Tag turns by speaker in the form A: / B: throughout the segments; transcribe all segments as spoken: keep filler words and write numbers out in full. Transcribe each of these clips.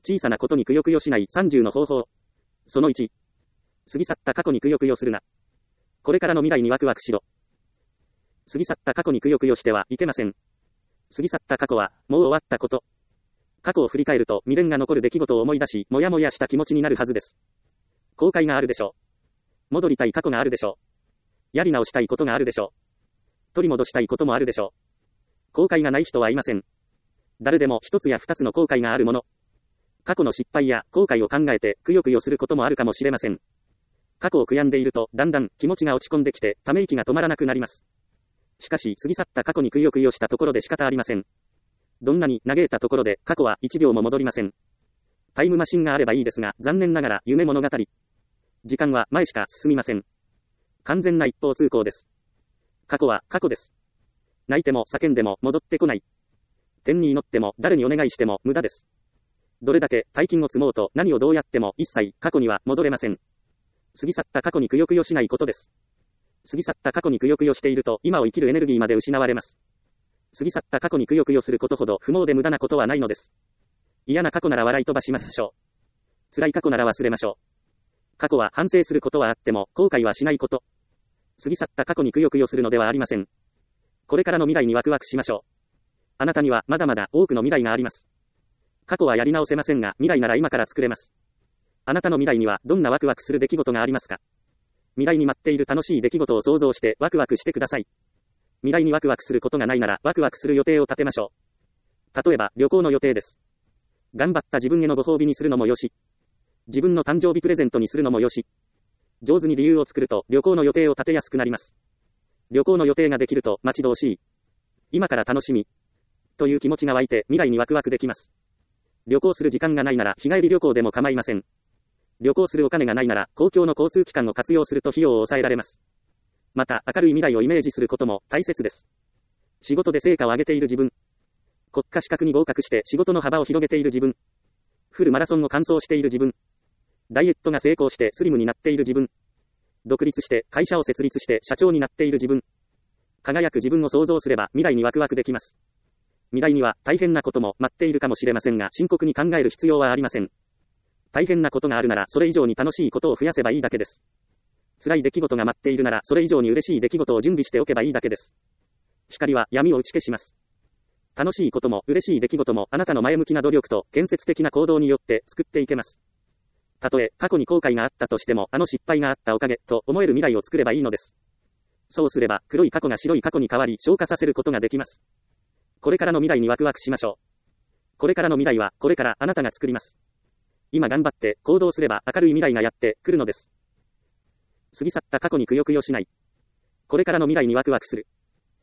A: 小さなことにくよくよしないさんじゅうの方法。そのいち。過ぎ去った過去にくよくよするな。これからの未来にワクワクしろ。過ぎ去った過去にくよくよしてはいけません。過ぎ去った過去は、もう終わったこと。過去を振り返ると未練が残る出来事を思い出し、もやもやした気持ちになるはずです。後悔があるでしょう。戻りたい過去があるでしょう。やり直したいことがあるでしょう。取り戻したいこともあるでしょう。後悔がない人はいません。誰でも一つや二つの後悔があるもの。過去の失敗や後悔を考えてくよくよすることもあるかもしれません。過去を悔やんでいるとだんだん気持ちが落ち込んできてため息が止まらなくなります。しかし過ぎ去った過去にくよくよしたところで仕方ありません。どんなに嘆いたところで過去はいちびょうも戻りません。タイムマシンがあればいいですが残念ながら夢物語。時間は前しか進みません。完全な一方通行です。過去は過去です。泣いても叫んでも戻ってこない。天に祈っても誰にお願いしても無駄です。どれだけ大金を積もうと何をどうやっても一切過去には戻れません。過ぎ去った過去にくよくよしないことです。過ぎ去った過去にくよくよしていると今を生きるエネルギーまで失われます。過ぎ去った過去にくよくよすることほど不毛で無駄なことはないのです。嫌な過去なら笑い飛ばしましょう。辛い過去なら忘れましょう。過去は反省することはあっても後悔はしないこと。過ぎ去った過去にくよくよするのではありません。これからの未来にワクワクしましょう。あなたにはまだまだ多くの未来があります。過去はやり直せませんが未来なら今から作れます。あなたの未来にはどんなワクワクする出来事がありますか？未来に待っている楽しい出来事を想像してワクワクしてください。未来にワクワクすることがないならワクワクする予定を立てましょう。例えば旅行の予定です。頑張った自分へのご褒美にするのもよし、自分の誕生日プレゼントにするのもよし、上手に理由を作ると旅行の予定を立てやすくなります。旅行の予定ができると待ち遠しい、今から楽しみという気持ちが湧いて未来にワクワクできます。旅行する時間がないなら日帰り旅行でも構いません。旅行するお金がないなら公共の交通機関を活用すると費用を抑えられます。また明るい未来をイメージすることも大切です。仕事で成果を上げている自分、国家資格に合格して仕事の幅を広げている自分、フルマラソンを完走している自分、ダイエットが成功してスリムになっている自分、独立して会社を設立して社長になっている自分、輝く自分を想像すれば未来にワクワクできます。未来には大変なことも待っているかもしれませんが深刻に考える必要はありません。大変なことがあるならそれ以上に楽しいことを増やせばいいだけです。辛い出来事が待っているならそれ以上に嬉しい出来事を準備しておけばいいだけです。光は闇を打ち消します。楽しいことも嬉しい出来事もあなたの前向きな努力と建設的な行動によって作っていけます。たとえ過去に後悔があったとしてもあの失敗があったおかげと思える未来を作ればいいのです。そうすれば黒い過去が白い過去に変わり消化させることができます。これからの未来にワクワクしましょう。これからの未来はこれからあなたが作ります。今頑張って行動すれば明るい未来がやってくるのです。過ぎ去った過去にくよくよしない。これからの未来にワクワクする。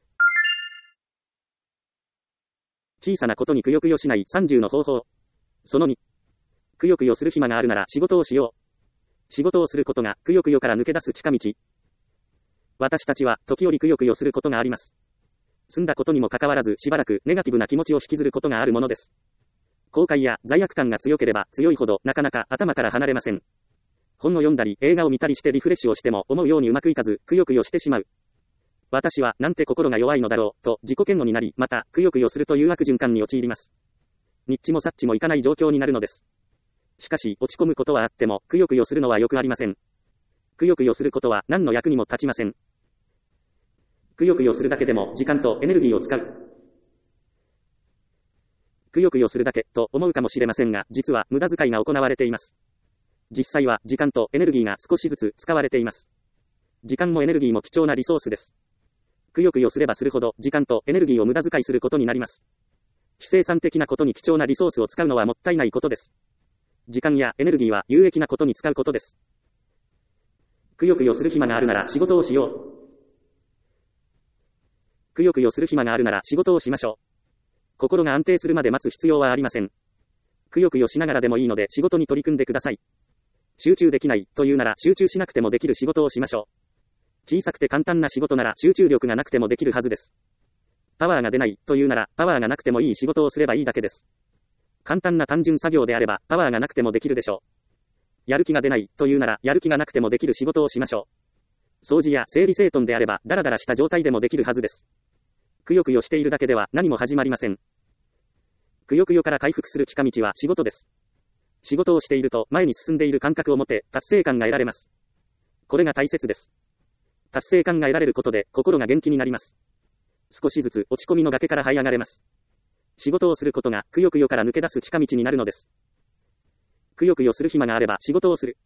A: 小さなことにくよくよしないさんじゅうの方法。そのに。くよくよする暇があるなら仕事をしよう。仕事をすることがくよくよから抜け出す近道。私たちは時折くよくよすることがあります。済んだことにもかかわらずしばらくネガティブな気持ちを引きずることがあるものです。後悔や罪悪感が強ければ強いほどなかなか頭から離れません。本を読んだり映画を見たりしてリフレッシュをしても思うようにうまくいかずくよくよしてしまう。私はなんて心が弱いのだろうと自己嫌悪になりまたくよくよするという悪循環に陥ります。ニッチもサッチもいかない状況になるのです。しかし落ち込むことはあってもくよくよするのはよくありません。くよくよすることは何の役にも立ちません。くよくよするだけでも時間とエネルギーを使う。くよくよするだけと思うかもしれませんが実は無駄遣いが行われています。実際は時間とエネルギーが少しずつ使われています。時間もエネルギーも貴重なリソースです。くよくよすればするほど時間とエネルギーを無駄遣いすることになります。非生産的なことに貴重なリソースを使うのはもったいないことです。時間やエネルギーは有益なことに使うことです。くよくよする暇があるなら仕事をしよう。くよくよする暇があるなら仕事をしましょう。心が安定するまで待つ必要はありません。くよくよしながらでもいいので仕事に取り組んでください。集中できないというなら集中しなくてもできる仕事をしましょう。小さくて簡単な仕事なら集中力がなくてもできるはずです。パワーが出ないというならパワーがなくてもいい仕事をすればいいだけです。簡単な単純作業であればパワーがなくてもできるでしょう。やる気が出ないというならやる気がなくてもできる仕事をしましょう。掃除や整理整頓であればダラダラした状態でもできるはずです。くよくよしているだけでは何も始まりません。くよくよから回復する近道は仕事です。 仕事をしていると前に進んでいる感覚を持って達成感が得られます。これが大切です。達成感が得られることで心が元気になります。少しずつ落ち込みの崖から這い上がれます。仕事をすることがくよくよから抜け出す近道になるのです。くよくよする暇があれば仕事をする。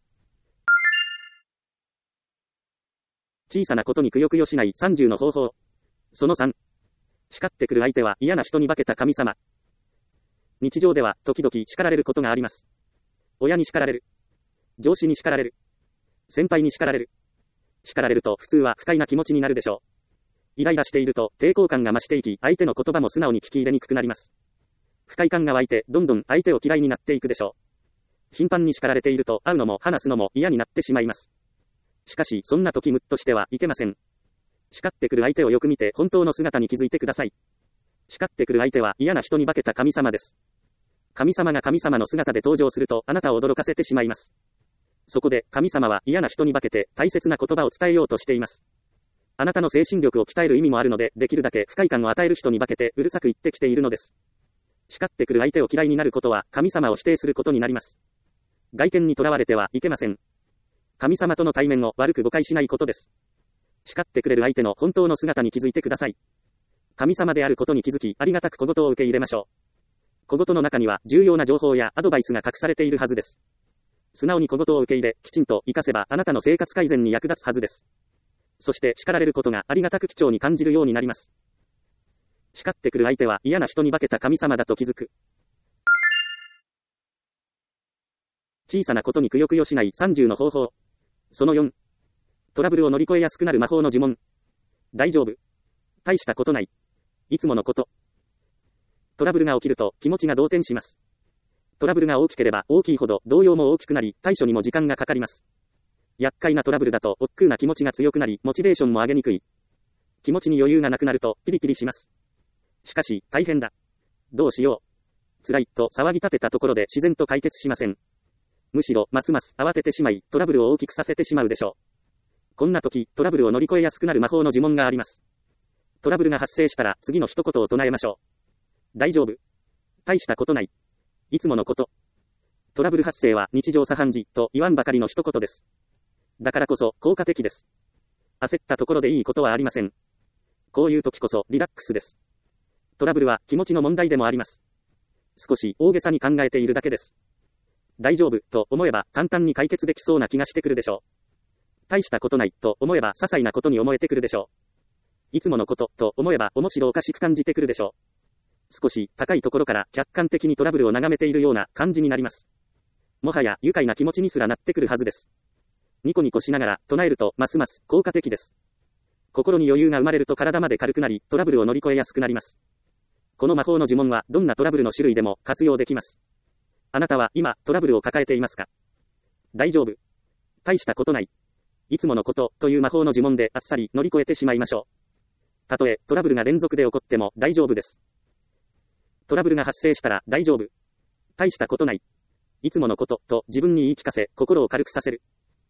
A: 小さなことにくよくよしないさんじゅうの方法。そのさん。叱ってくる相手は嫌な人に化けた神様。日常では時々叱られることがあります。親に叱られる。上司に叱られる。先輩に叱られる。叱られると普通は不快な気持ちになるでしょう。イライラしていると抵抗感が増していき、相手の言葉も素直に聞き入れにくくなります。不快感が湧いてどんどん相手を嫌いになっていくでしょう。頻繁に叱られていると会うのも話すのも嫌になってしまいます。しかしそんな時ムッとしてはいけません。叱ってくる相手をよく見て本当の姿に気づいてください。叱ってくる相手は嫌な人に化けた神様です。神様が神様の姿で登場するとあなたを驚かせてしまいます。そこで神様は嫌な人に化けて大切な言葉を伝えようとしています。あなたの精神力を鍛える意味もあるので、できるだけ不快感を与える人に化けてうるさく言ってきているのです。叱ってくる相手を嫌いになることは神様を否定することになります。外見にとらわれてはいけません。神様との対面を悪く誤解しないことです。叱ってくれる相手の本当の姿に気づいてください。神様であることに気づき、ありがたく小言を受け入れましょう。小言の中には重要な情報やアドバイスが隠されているはずです。素直に小言を受け入れ、きちんと活かせばあなたの生活改善に役立つはずです。そして叱られることがありがたく貴重に感じるようになります。叱ってくる相手は嫌な人に化けた神様だと気づく。小さなことにくよくよしないさんじゅうの方法。そのよん。トラブルを乗り越えやすくなる魔法の呪文。大丈夫。大したことない。いつものこと。トラブルが起きると気持ちが動転します。トラブルが大きければ大きいほど動揺も大きくなり、対処にも時間がかかります。厄介なトラブルだと億劫な気持ちが強くなり、モチベーションも上げにくい。気持ちに余裕がなくなるとピリピリします。しかし、大変だ。どうしよう。辛いと騒ぎ立てたところで自然と解決しません。むしろ、ますます慌ててしまい、トラブルを大きくさせてしまうでしょう。こんな時、トラブルを乗り越えやすくなる魔法の呪文があります。トラブルが発生したら、次の一言を唱えましょう。大丈夫。大したことない。いつものこと。トラブル発生は日常茶飯事と言わんばかりの一言です。だからこそ効果的です。焦ったところでいいことはありません。こういう時こそリラックスです。トラブルは気持ちの問題でもあります。少し大げさに考えているだけです。大丈夫と思えば簡単に解決できそうな気がしてくるでしょう。大したことないと思えば些細なことに思えてくるでしょう。いつものことと思えば面白おかしく感じてくるでしょう。少し高いところから客観的にトラブルを眺めているような感じになります。もはや愉快な気持ちにすらなってくるはずです。ニコニコしながら唱えるとますます効果的です。心に余裕が生まれると体まで軽くなり、トラブルを乗り越えやすくなります。この魔法の呪文はどんなトラブルの種類でも活用できます。あなたは今トラブルを抱えていますか？大丈夫。大したことない。いつものことという魔法の呪文であっさり乗り越えてしまいましょう。たとえトラブルが連続で起こっても大丈夫です。トラブルが発生したら大丈夫。大したことない。いつものことと自分に言い聞かせ、心を軽くさせる。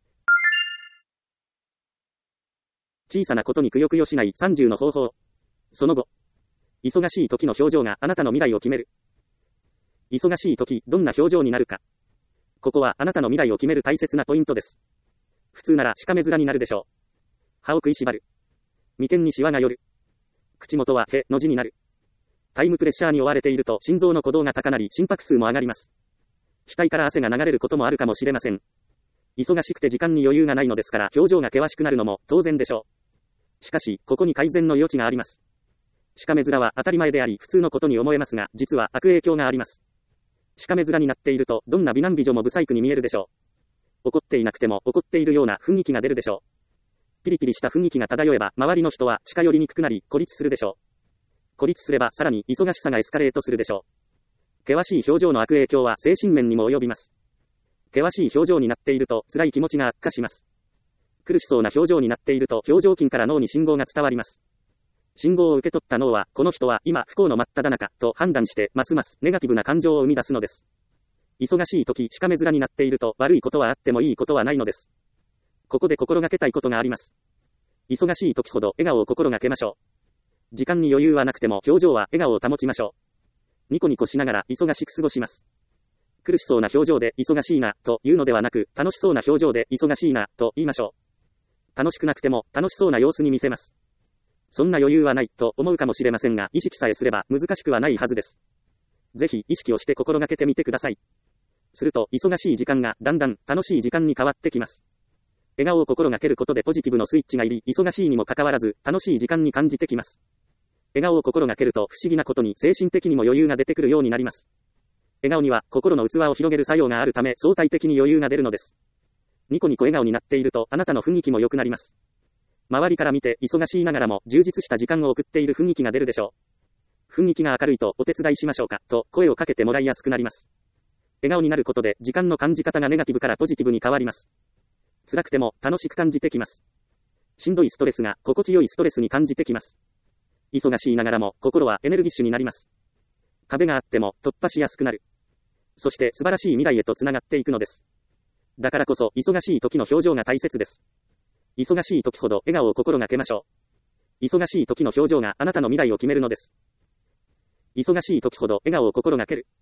A: 小さなことにくよくよしないさんじゅうの方法。そのご。忙しい時の表情があなたの未来を決める。忙しい時、どんな表情になるか。ここはあなたの未来を決める大切なポイントです。普通ならしかめ面になるでしょう。歯を食いしばる。眉間にシワが寄る。口元はへの字になる。タイムプレッシャーに追われていると心臓の鼓動が高鳴り心拍数も上がります。額から汗が流れることもあるかもしれません。忙しくて時間に余裕がないのですから表情が険しくなるのも当然でしょう。しかし、ここに改善の余地があります。しかめ面は当たり前であり普通のことに思えますが、実は悪影響があります。しかめ面になっていると、どんな美男美女も不細工に見えるでしょう。怒っていなくても怒っているような雰囲気が出るでしょう。ピリピリした雰囲気が漂えば、周りの人は近寄りにくくなり、孤立するでしょう。孤立すればさらに忙しさがエスカレートするでしょう。険しい表情の悪影響は精神面にも及びます。険しい表情になっていると辛い気持ちが悪化します。苦しそうな表情になっていると表情筋から脳に信号が伝わります。信号を受け取った脳は、この人は今不幸の真っ只中と判断して、ますますネガティブな感情を生み出すのです。忙しい時、しかめ面になっていると悪いことはあってもいいことはないのです。ここで心がけたいことがあります。忙しい時ほど笑顔を心がけましょう。時間に余裕はなくても表情は笑顔を保ちましょう。ニコニコしながら忙しく過ごします。 苦しそうな表情で忙しいな、というのではなく、楽しそうな表情で忙しいな、と言いましょう。楽しくなくても、楽しそうな様子に見せます。そんな余裕はない、と思うかもしれませんが、意識さえすれば難しくはないはずです。ぜひ、意識をして心がけてみてください。すると、忙しい時間が、だんだん、楽しい時間に変わってきます。笑顔を心がけることでポジティブのスイッチが入り、忙しいにもかかわらず、楽しい時間に感じてきます。笑顔を心がけると、不思議なことに精神的にも余裕が出てくるようになります。笑顔には、心の器を広げる作用があるため、相対的に余裕が出るのです。ニコニコ笑顔になっていると、あなたの雰囲気も良くなります。周りから見て、忙しいながらも、充実した時間を送っている雰囲気が出るでしょう。雰囲気が明るいと、お手伝いしましょうか、と、声をかけてもらいやすくなります。笑顔になることで、時間の感じ方がネガティブからポジティブに変わります。辛くても、楽しく感じてきます。しんどいストレスが、心地よいストレスに感じてきます。忙しいながらも、心はエネルギッシュになります。壁があっても、突破しやすくなる。そして、素晴らしい未来へとつながっていくのです。だからこそ、忙しい時の表情が大切です。忙しい時ほど笑顔を心がけましょう。忙しい時の表情があなたの未来を決めるのです。忙しい時ほど笑顔を心がける。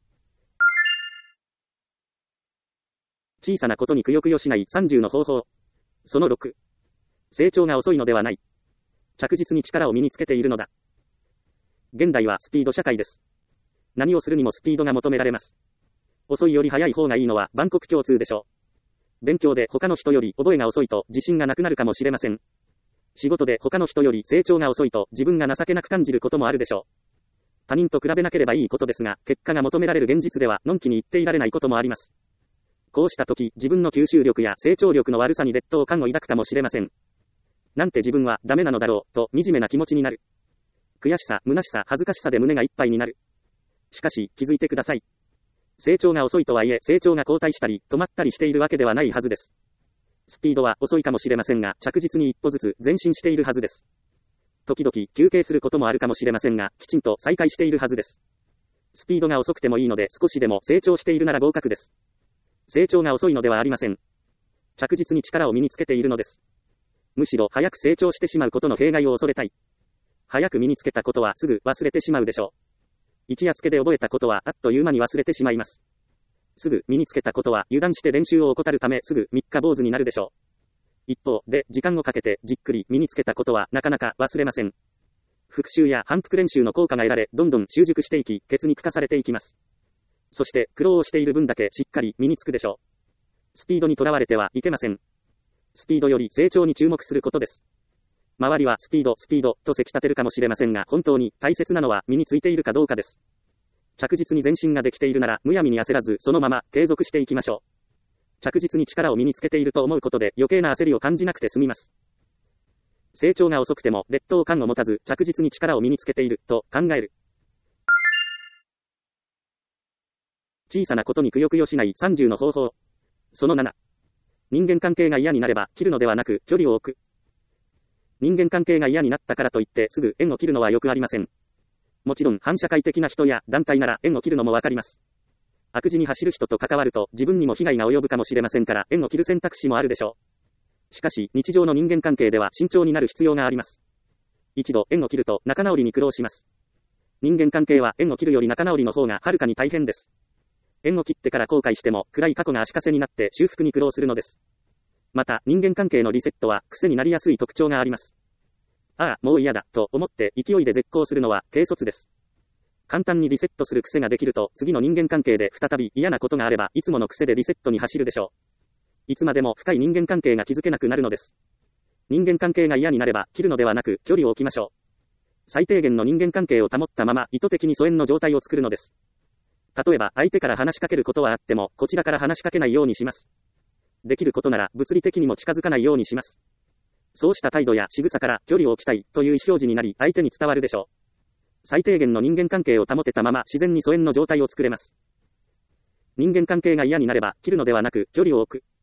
A: 小さなことにくよくよしないさんじゅうの方法。そのろく。成長が遅いのではない。着実に力を身につけているのだ。現代はスピード社会です。何をするにもスピードが求められます。遅いより早い方がいいのは万国共通でしょう。勉強で他の人より覚えが遅いと自信がなくなるかもしれません。仕事で他の人より成長が遅いと自分が情けなく感じることもあるでしょう。他人と比べなければいいことですが、結果が求められる現実ではのんきに言っていられないこともあります。こうした時、自分の吸収力や成長力の悪さに劣等感を抱くかもしれません。なんて自分はダメなのだろう、と惨めな気持ちになる。悔しさ、虚しさ、恥ずかしさで胸がいっぱいになる。しかし、気づいてください。成長が遅いとはいえ、成長が後退したり、止まったりしているわけではないはずです。スピードは遅いかもしれませんが、着実に一歩ずつ前進しているはずです。時々、休憩することもあるかもしれませんが、きちんと再開しているはずです。スピードが遅くてもいいので、少しでも成長しているなら合格です。成長が遅いのではありません。着実に力を身につけているのです。むしろ、早く成長してしまうことの弊害を恐れたい。早く身につけたことはすぐ忘れてしまうでしょう。一夜漬けで覚えたことはあっという間に忘れてしまいます。すぐ身につけたことは油断して練習を怠るためすぐ三日坊主になるでしょう。一方で時間をかけてじっくり身につけたことはなかなか忘れません。復習や反復練習の効果が得られ、どんどん習熟していき、血肉化されていきます。そして苦労をしている分だけしっかり身につくでしょう。スピードにとらわれてはいけません。スピードより成長に注目することです。周りはスピード、スピードとせき立てるかもしれませんが、本当に大切なのは身についているかどうかです。着実に前進ができているなら、むやみに焦らず、そのまま継続していきましょう。着実に力を身につけていると思うことで、余計な焦りを感じなくて済みます。成長が遅くても、劣等感を持たず、着実に力を身につけている、と考える。小さなことにくよくよしないさんじゅうの方法。そのなな。人間関係が嫌になれば、切るのではなく、距離を置く。人間関係が嫌になったからといって、すぐ縁を切るのはよくありません。もちろん、反社会的な人や団体なら縁を切るのもわかります。悪事に走る人と関わると、自分にも被害が及ぶかもしれませんから、縁を切る選択肢もあるでしょう。しかし、日常の人間関係では慎重になる必要があります。一度縁を切ると仲直りに苦労します。人間関係は縁を切るより仲直りの方がはるかに大変です。縁を切ってから後悔しても、暗い過去が足かせになって修復に苦労するのです。また、人間関係のリセットは癖になりやすい特徴があります。ああ、もう嫌だ、と思って勢いで絶交するのは軽率です。簡単にリセットする癖ができると、次の人間関係で再び嫌なことがあれば、いつもの癖でリセットに走るでしょう。いつまでも深い人間関係が築けなくなるのです。人間関係が嫌になれば、切るのではなく、距離を置きましょう。最低限の人間関係を保ったまま、意図的に疎遠の状態を作るのです。例えば、相手から話しかけることはあっても、こちらから話しかけないようにします。できることなら、物理的にも近づかないようにします。そうした態度や仕草から距離を置きたいという意思表示になり、相手に伝わるでしょう。最低限の人間関係を保てたまま自然に疎遠の状態を作れます。人間関係が嫌になれば、切るのではなく、距離を置く。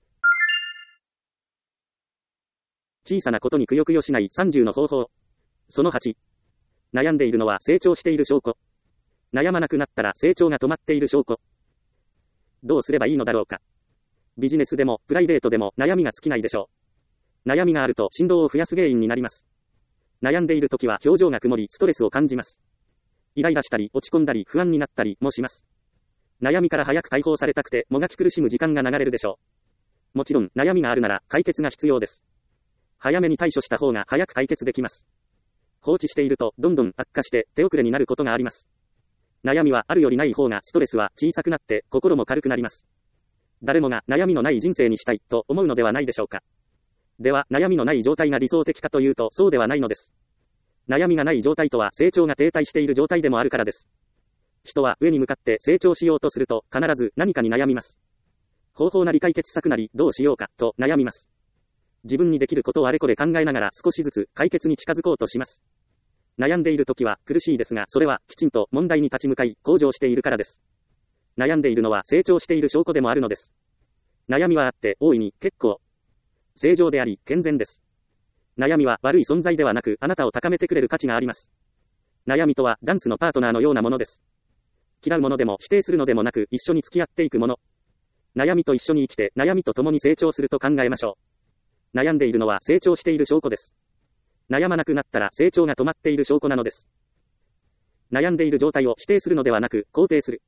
A: 小さなことにくよくよしないさんじゅうの方法。そのはち。悩んでいるのは成長している証拠。悩まなくなったら成長が止まっている証拠。どうすればいいのだろうか。ビジネスでもプライベートでも悩みが尽きないでしょう。悩みがあると振動を増やす原因になります。悩んでいるときは表情が曇りストレスを感じます。イライラしたり落ち込んだり不安になったりもします。 悩みから早く解放されたくてもがき苦しむ時間が流れるでしょう。もちろん悩みがあるなら解決が必要です。早めに対処した方が早く解決できます。放置しているとどんどん悪化して手遅れになることがあります。悩みはあるよりない方がストレスは小さくなって心も軽くなります。誰もが悩みのない人生にしたいと思うのではないでしょうか。では悩みのない状態が理想的かというとそうではないのです。悩みがない状態とは成長が停滞している状態でもあるからです。人は上に向かって成長しようとすると必ず何かに悩みます。方法なり解決策なりどうしようかと悩みます。自分にできることをあれこれ考えながら少しずつ解決に近づこうとします。悩んでいる時は苦しいですがそれはきちんと問題に立ち向かい向上しているからです。悩んでいるのは成長している証拠でもあるのです。悩みはあって大いに結構正常であり健全です。悩みは悪い存在ではなくあなたを高めてくれる価値があります。悩みとはダンスのパートナーのようなものです。嫌うものでも否定するのでもなく一緒に付き合っていくもの。悩みと一緒に生きて悩みと共に成長すると考えましょう。悩んでいるのは成長している証拠です。悩まなくなったら成長が止まっている証拠なのです。悩んでいる状態を否定するのではなく肯定する。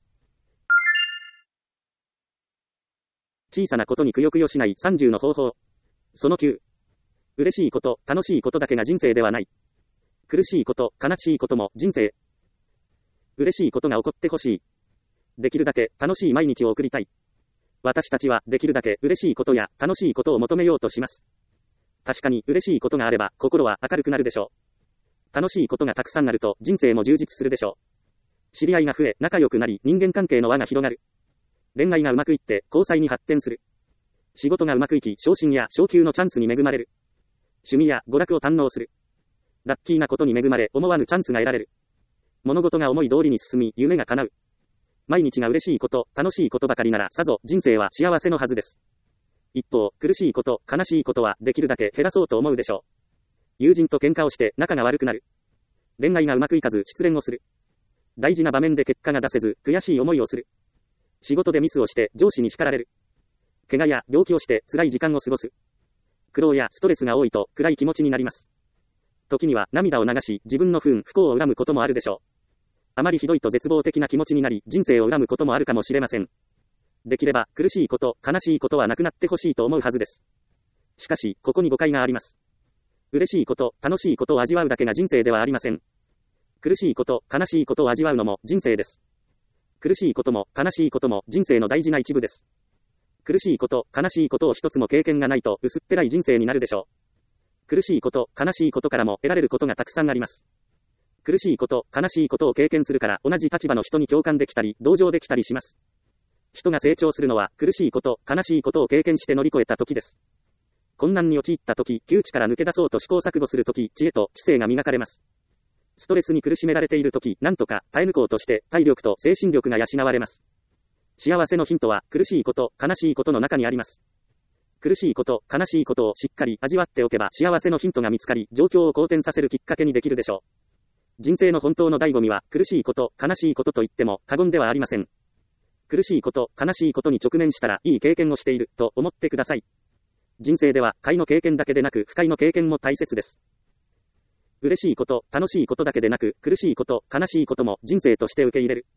A: 小さなことにくよくよしないさんじゅうの方法。そのきゅう。嬉しいこと、楽しいことだけが人生ではない。苦しいこと、悲しいことも人生。嬉しいことが起こってほしい。できるだけ楽しい毎日を送りたい。私たちはできるだけ嬉しいことや楽しいことを求めようとします。確かに嬉しいことがあれば心は明るくなるでしょう。楽しいことがたくさんあると人生も充実するでしょう。知り合いが増え仲良くなり人間関係の輪が広がる。恋愛がうまくいって交際に発展する。仕事がうまくいき昇進や昇給のチャンスに恵まれる。趣味や娯楽を堪能する。ラッキーなことに恵まれ思わぬチャンスが得られる。物事が思い通りに進み夢が叶う。毎日が嬉しいこと、楽しいことばかりならさぞ人生は幸せのはずです。一方、苦しいこと、悲しいことはできるだけ減らそうと思うでしょう。友人と喧嘩をして仲が悪くなる。恋愛がうまくいかず失恋をする。大事な場面で結果が出せず悔しい思いをする。仕事でミスをして上司に叱られる。怪我や病気をして辛い時間を過ごす。苦労やストレスが多いと暗い気持ちになります。時には涙を流し自分の不運不幸を恨むこともあるでしょう。あまりひどいと絶望的な気持ちになり人生を恨むこともあるかもしれません。できれば苦しいこと、悲しいことはなくなってほしいと思うはずです。しかし、ここに誤解があります。嬉しいこと、楽しいことを味わうだけが人生ではありません。苦しいこと、悲しいことを味わうのも人生です。苦しいことも悲しいことも人生の大事な一部です。苦しいこと、悲しいことを一つも経験がないと薄っぺらい人生になるでしょう。苦しいこと、悲しいことからも得られることがたくさんあります。苦しいこと、悲しいことを経験するから同じ立場の人に共感できたり、同情できたりします。人が成長するのは苦しいこと、悲しいことを経験して乗り越えた時です。困難に陥った時、窮地から抜け出そうと試行錯誤する時、知恵と知性が磨かれます。ストレスに苦しめられている時、なんとか耐え抜こうとして体力と精神力が養われます。幸せのヒントは苦しいこと、悲しいことの中にあります。苦しいこと、悲しいことをしっかり味わっておけば幸せのヒントが見つかり、状況を好転させるきっかけにできるでしょう。人生の本当の醍醐味は苦しいこと、悲しいことと言っても過言ではありません。苦しいこと、悲しいことに直面したらいい経験をしていると思ってください。人生では快の経験だけでなく不快の経験も大切です。嬉しいこと、楽しいことだけでなく苦しいこと、悲しいことも人生として受け入れる。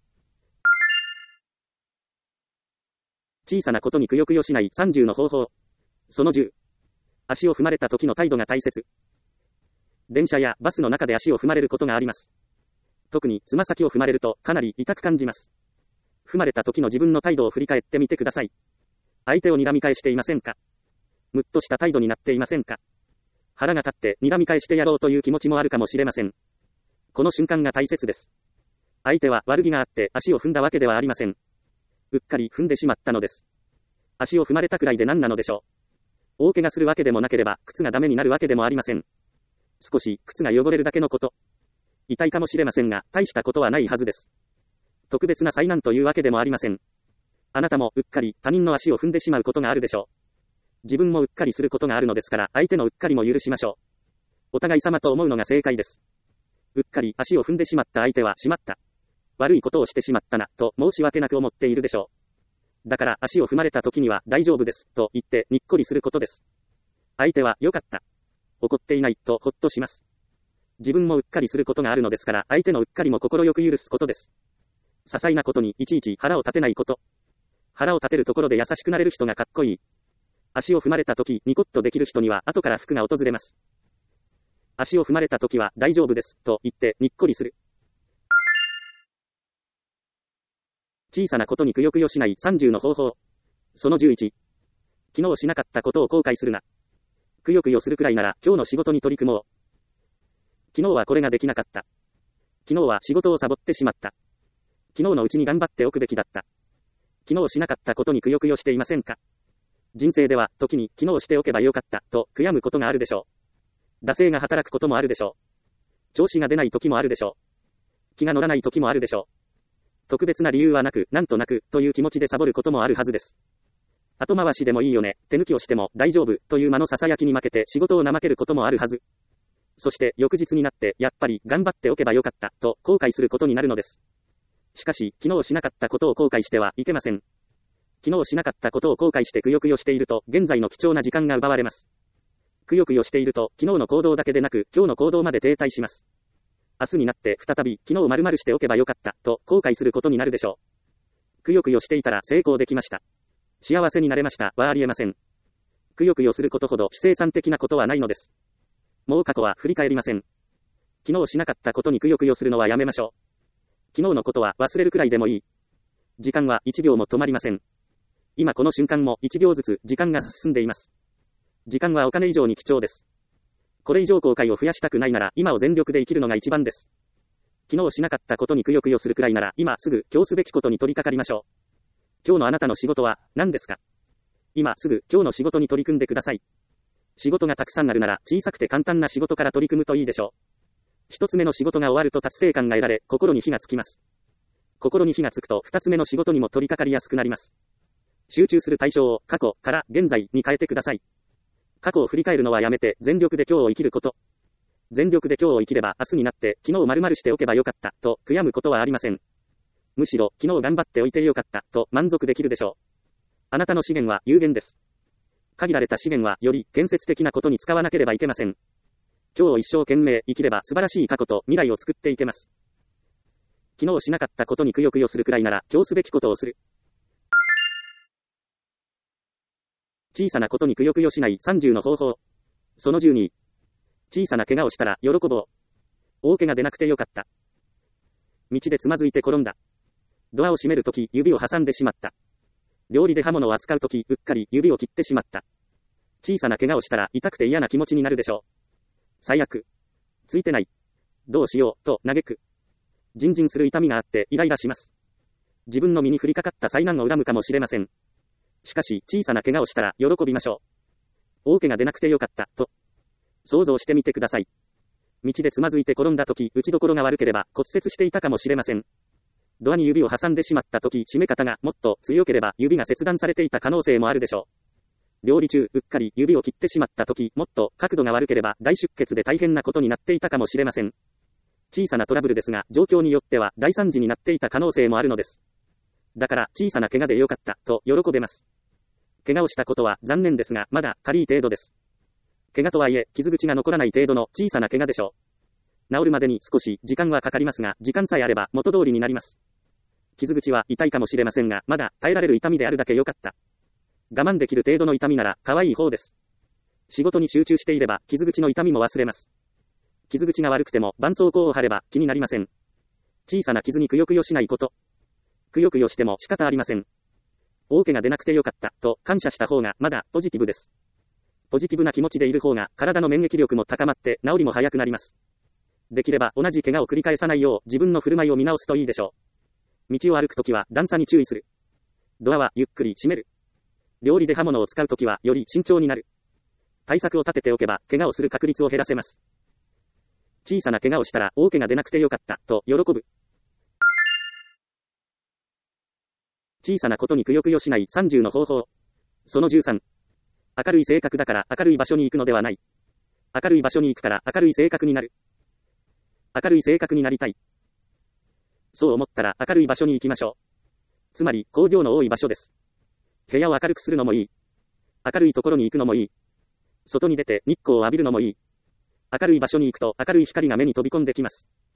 A: 小さなことにくよくよしないさんじゅうの方法。そのじゅう。足を踏まれた時の態度が大切。電車やバスの中で足を踏まれることがあります。特につま先を踏まれるとかなり痛く感じます。踏まれた時の自分の態度を振り返ってみてください。相手を睨み返していませんか？むっとした態度になっていませんか？腹が立って睨み返してやろうという気持ちもあるかもしれません。この瞬間が大切です。相手は悪気があって足を踏んだわけではありません。うっかり踏んでしまったのです。足を踏まれたくらいで何なのでしょう。大怪我するわけでもなければ靴がダメになるわけでもありません。少し靴が汚れるだけのこと。痛いかもしれませんが大したことはないはずです。特別な災難というわけでもありません。あなたもうっかり他人の足を踏んでしまうことがあるでしょう。自分もうっかりすることがあるのですから相手のうっかりも許しましょう。お互い様と思うのが正解です。うっかり足を踏んでしまった相手はしまった。悪いことをしてしまったなと申し訳なく思っているでしょう。だから足を踏まれた時には大丈夫ですと言ってにっこりすることです。相手はよかった。怒っていないとほっとします。自分もうっかりすることがあるのですから相手のうっかりも心よく許すことです。 細なことにいちいち腹を立てないこと。腹を立てるところで優しくなれる人がかっこいい。足を踏まれたとき、ニコッとできる人には後から福が訪れます。足を踏まれたときは大丈夫です、と言ってにっこりする。小さなことにくよくよしないさんじゅうの方法。そのじゅういち。昨日しなかったことを後悔するな。くよくよするくらいなら今日の仕事に取り組もう。昨日はこれができなかった。昨日は仕事をサボってしまった。昨日のうちに頑張っておくべきだった。昨日しなかったことにくよくよしていませんか？人生では時に昨日しておけばよかったと悔やむことがあるでしょう。惰性が働くこともあるでしょう。調子が出ない時もあるでしょう。気が乗らない時もあるでしょう。特別な理由はなく、なんとなくという気持ちでサボることもあるはずです。後回しでもいいよね、手抜きをしても大丈夫という間のささやきに負けて仕事を怠けることもあるはず。そして翌日になってやっぱり頑張っておけばよかったと後悔することになるのです。しかし昨日しなかったことを後悔してはいけません。昨日しなかったことを後悔してくよくよしていると現在の貴重な時間が奪われます。くよくよしていると昨日の行動だけでなく今日の行動まで停滞します。明日になって再び昨日丸々しておけばよかったと後悔することになるでしょう。くよくよしていたら成功できました。幸せになれましたはありえません。くよくよすることほど非生産的なことはないのです。もう過去は振り返りません。昨日しなかったことにくよくよするのはやめましょう。昨日のことは忘れるくらいでもいい。時間はいちびょうも止まりません。今この瞬間もいちびょうずつ時間が進んでいます。時間はお金以上に貴重です。これ以上後悔を増やしたくないなら今を全力で生きるのが一番です。昨日しなかったことにくよくよするくらいなら今すぐ今日すべきことに取り掛かりましょう。今日のあなたの仕事は何ですか？今すぐ今日の仕事に取り組んでください。仕事がたくさんあるなら小さくて簡単な仕事から取り組むといいでしょう。一つ目の仕事が終わると達成感が得られ心に火がつきます。心に火がつくと二つ目の仕事にも取り掛かりやすくなります。集中する対象を過去から現在に変えてください。過去を振り返るのはやめて全力で今日を生きること。全力で今日を生きれば明日になって昨日丸々しておけばよかったと悔やむことはありません。むしろ昨日頑張っておいてよかったと満足できるでしょう。あなたの資源は有限です。限られた資源はより建設的なことに使わなければいけません。今日を一生懸命生きれば素晴らしい過去と未来を作っていけます。昨日しなかったことにくよくよするくらいなら今日すべきことをする。小さなことにくよくよしないさんじゅうの方法。そのじゅうに。小さな怪我をしたら喜ぼう。大怪我でなくてよかった。道でつまずいて転んだ。ドアを閉めるとき指を挟んでしまった。料理で刃物を扱うときうっかり指を切ってしまった。小さな怪我をしたら痛くて嫌な気持ちになるでしょう。最悪。ついてない。どうしよう、と嘆く。じんじんする痛みがあってイライラします。自分の身に降りかかった災難を恨むかもしれません。しかし小さな怪我をしたら喜びましょう。大怪我でなくてよかった、と。想像してみてください。道でつまずいて転んだとき打ちどころが悪ければ骨折していたかもしれません。ドアに指を挟んでしまったとき締め方がもっと強ければ指が切断されていた可能性もあるでしょう。料理中うっかり指を切ってしまったときもっと角度が悪ければ大出血で大変なことになっていたかもしれません。小さなトラブルですが状況によっては大惨事になっていた可能性もあるのです。だから小さな怪我でよかったと喜べます。怪我をしたことは残念ですがまだ軽い程度です。怪我とはいえ傷口が残らない程度の小さな怪我でしょう。治るまでに少し時間はかかりますが時間さえあれば元通りになります。傷口は痛いかもしれませんがまだ耐えられる痛みであるだけよかった。我慢できる程度の痛みなら可愛い方です。仕事に集中していれば傷口の痛みも忘れます。傷口が悪くても絆創膏を貼れば気になりません。小さな傷にくよくよしないこと。くよくよしても仕方ありません。大怪我でなくてよかったと感謝した方がまだポジティブです。ポジティブな気持ちでいる方が体の免疫力も高まって治りも早くなります。できれば同じ怪我を繰り返さないよう自分の振る舞いを見直すといいでしょう。道を歩くときは段差に注意する。ドアはゆっくり閉める。料理で刃物を使うときはより慎重になる。対策を立てておけば怪我をする確率を減らせます。小さな怪我をしたら大怪我でなくてよかったと喜ぶ。小さなことにくよくよしないさんじゅうの方法。そのじゅうさん。明るい性格だから明るい場所に行くのではない。明るい場所に行くから明るい性格になる。明るい性格になりたい。そう思ったら明るい場所に行きましょう。つまり光量の多い場所です。部屋を明るくするのもいい。明るいところに行くのもいい。外に出て日光を浴びるのもいい。明るい場所に行くと明るい光が目に飛び込んできます。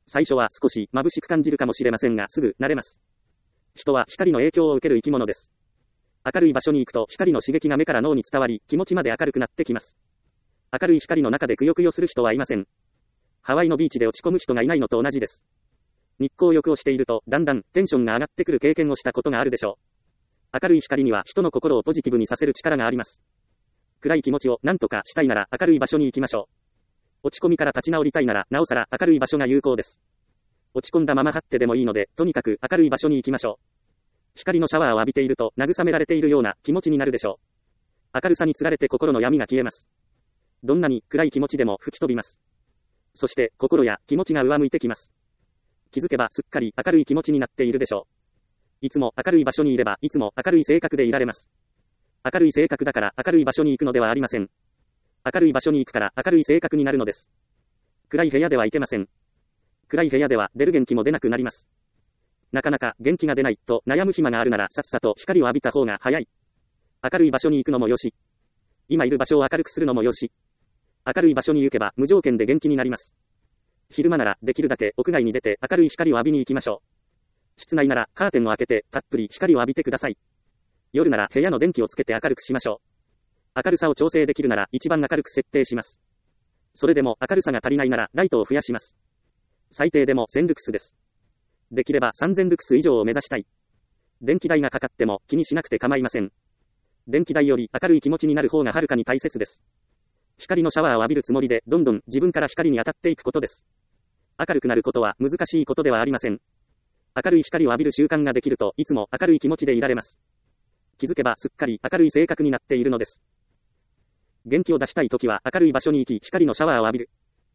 A: 最初は少し眩しく感じるかもしれませんが、すぐ慣れます。人は光の影響を受ける生き物です。明るい場所に行くと光の刺激が目から脳に伝わり、気持ちまで明るくなってきます。明るい光の中でくよくよする人はいません。ハワイのビーチで落ち込む人がいないのと同じです。日光浴をしていると、だんだんテンションが上がってくる経験をしたことがあるでしょう。明るい光には人の心をポジティブにさせる力があります。暗い気持ちを何とかしたいなら明るい場所に行きましょう。落ち込みから立ち直りたいなら、なおさら明るい場所が有効です。落ち込んだまま張ってでもいいので、とにかく明るい場所に行きましょう。光のシャワーを浴びていると、慰められているような気持ちになるでしょう。明るさにつられて心の闇が消えます。どんなに暗い気持ちでも吹き飛びます。そして、心や気持ちが上向いてきます。気づけばすっかり明るい気持ちになっているでしょう。いつも明るい場所にいれば、いつも明るい性格でいられます。明るい性格だから明るい場所に行くのではありません。明るい場所に行くから明るい性格になるのです。暗い部屋ではいけません。暗い部屋では出る元気も出なくなります。なかなか元気が出ないと悩む暇があるなら、さっさと光を浴びた方が早い。明るい場所に行くのもよし。今いる場所を明るくするのもよし。明るい場所に行けば無条件で元気になります。昼間ならできるだけ屋外に出て明るい光を浴びに行きましょう。室内ならカーテンを開けてたっぷり光を浴びてください。夜なら部屋の電気をつけて明るくしましょう。明るさを調整できるなら一番明るく設定します。それでも明るさが足りないならライトを増やします。最低でもせんルクスです。できればさんぜんルクス以上を目指したい。電気代がかかっても気にしなくて構いません。電気代より明るい気持ちになる方がはるかに大切です。光のシャワーを浴びるつもりでどんどん自分から光に当たっていくことです。明るくなることは難しいことではありません。明るい光を浴びる習慣ができるといつも明るい気持ちでいられます。気づけばすっかり明るい性格になっているのです。元気を出したいときは明るい場所に行き光のシャワーを浴びる。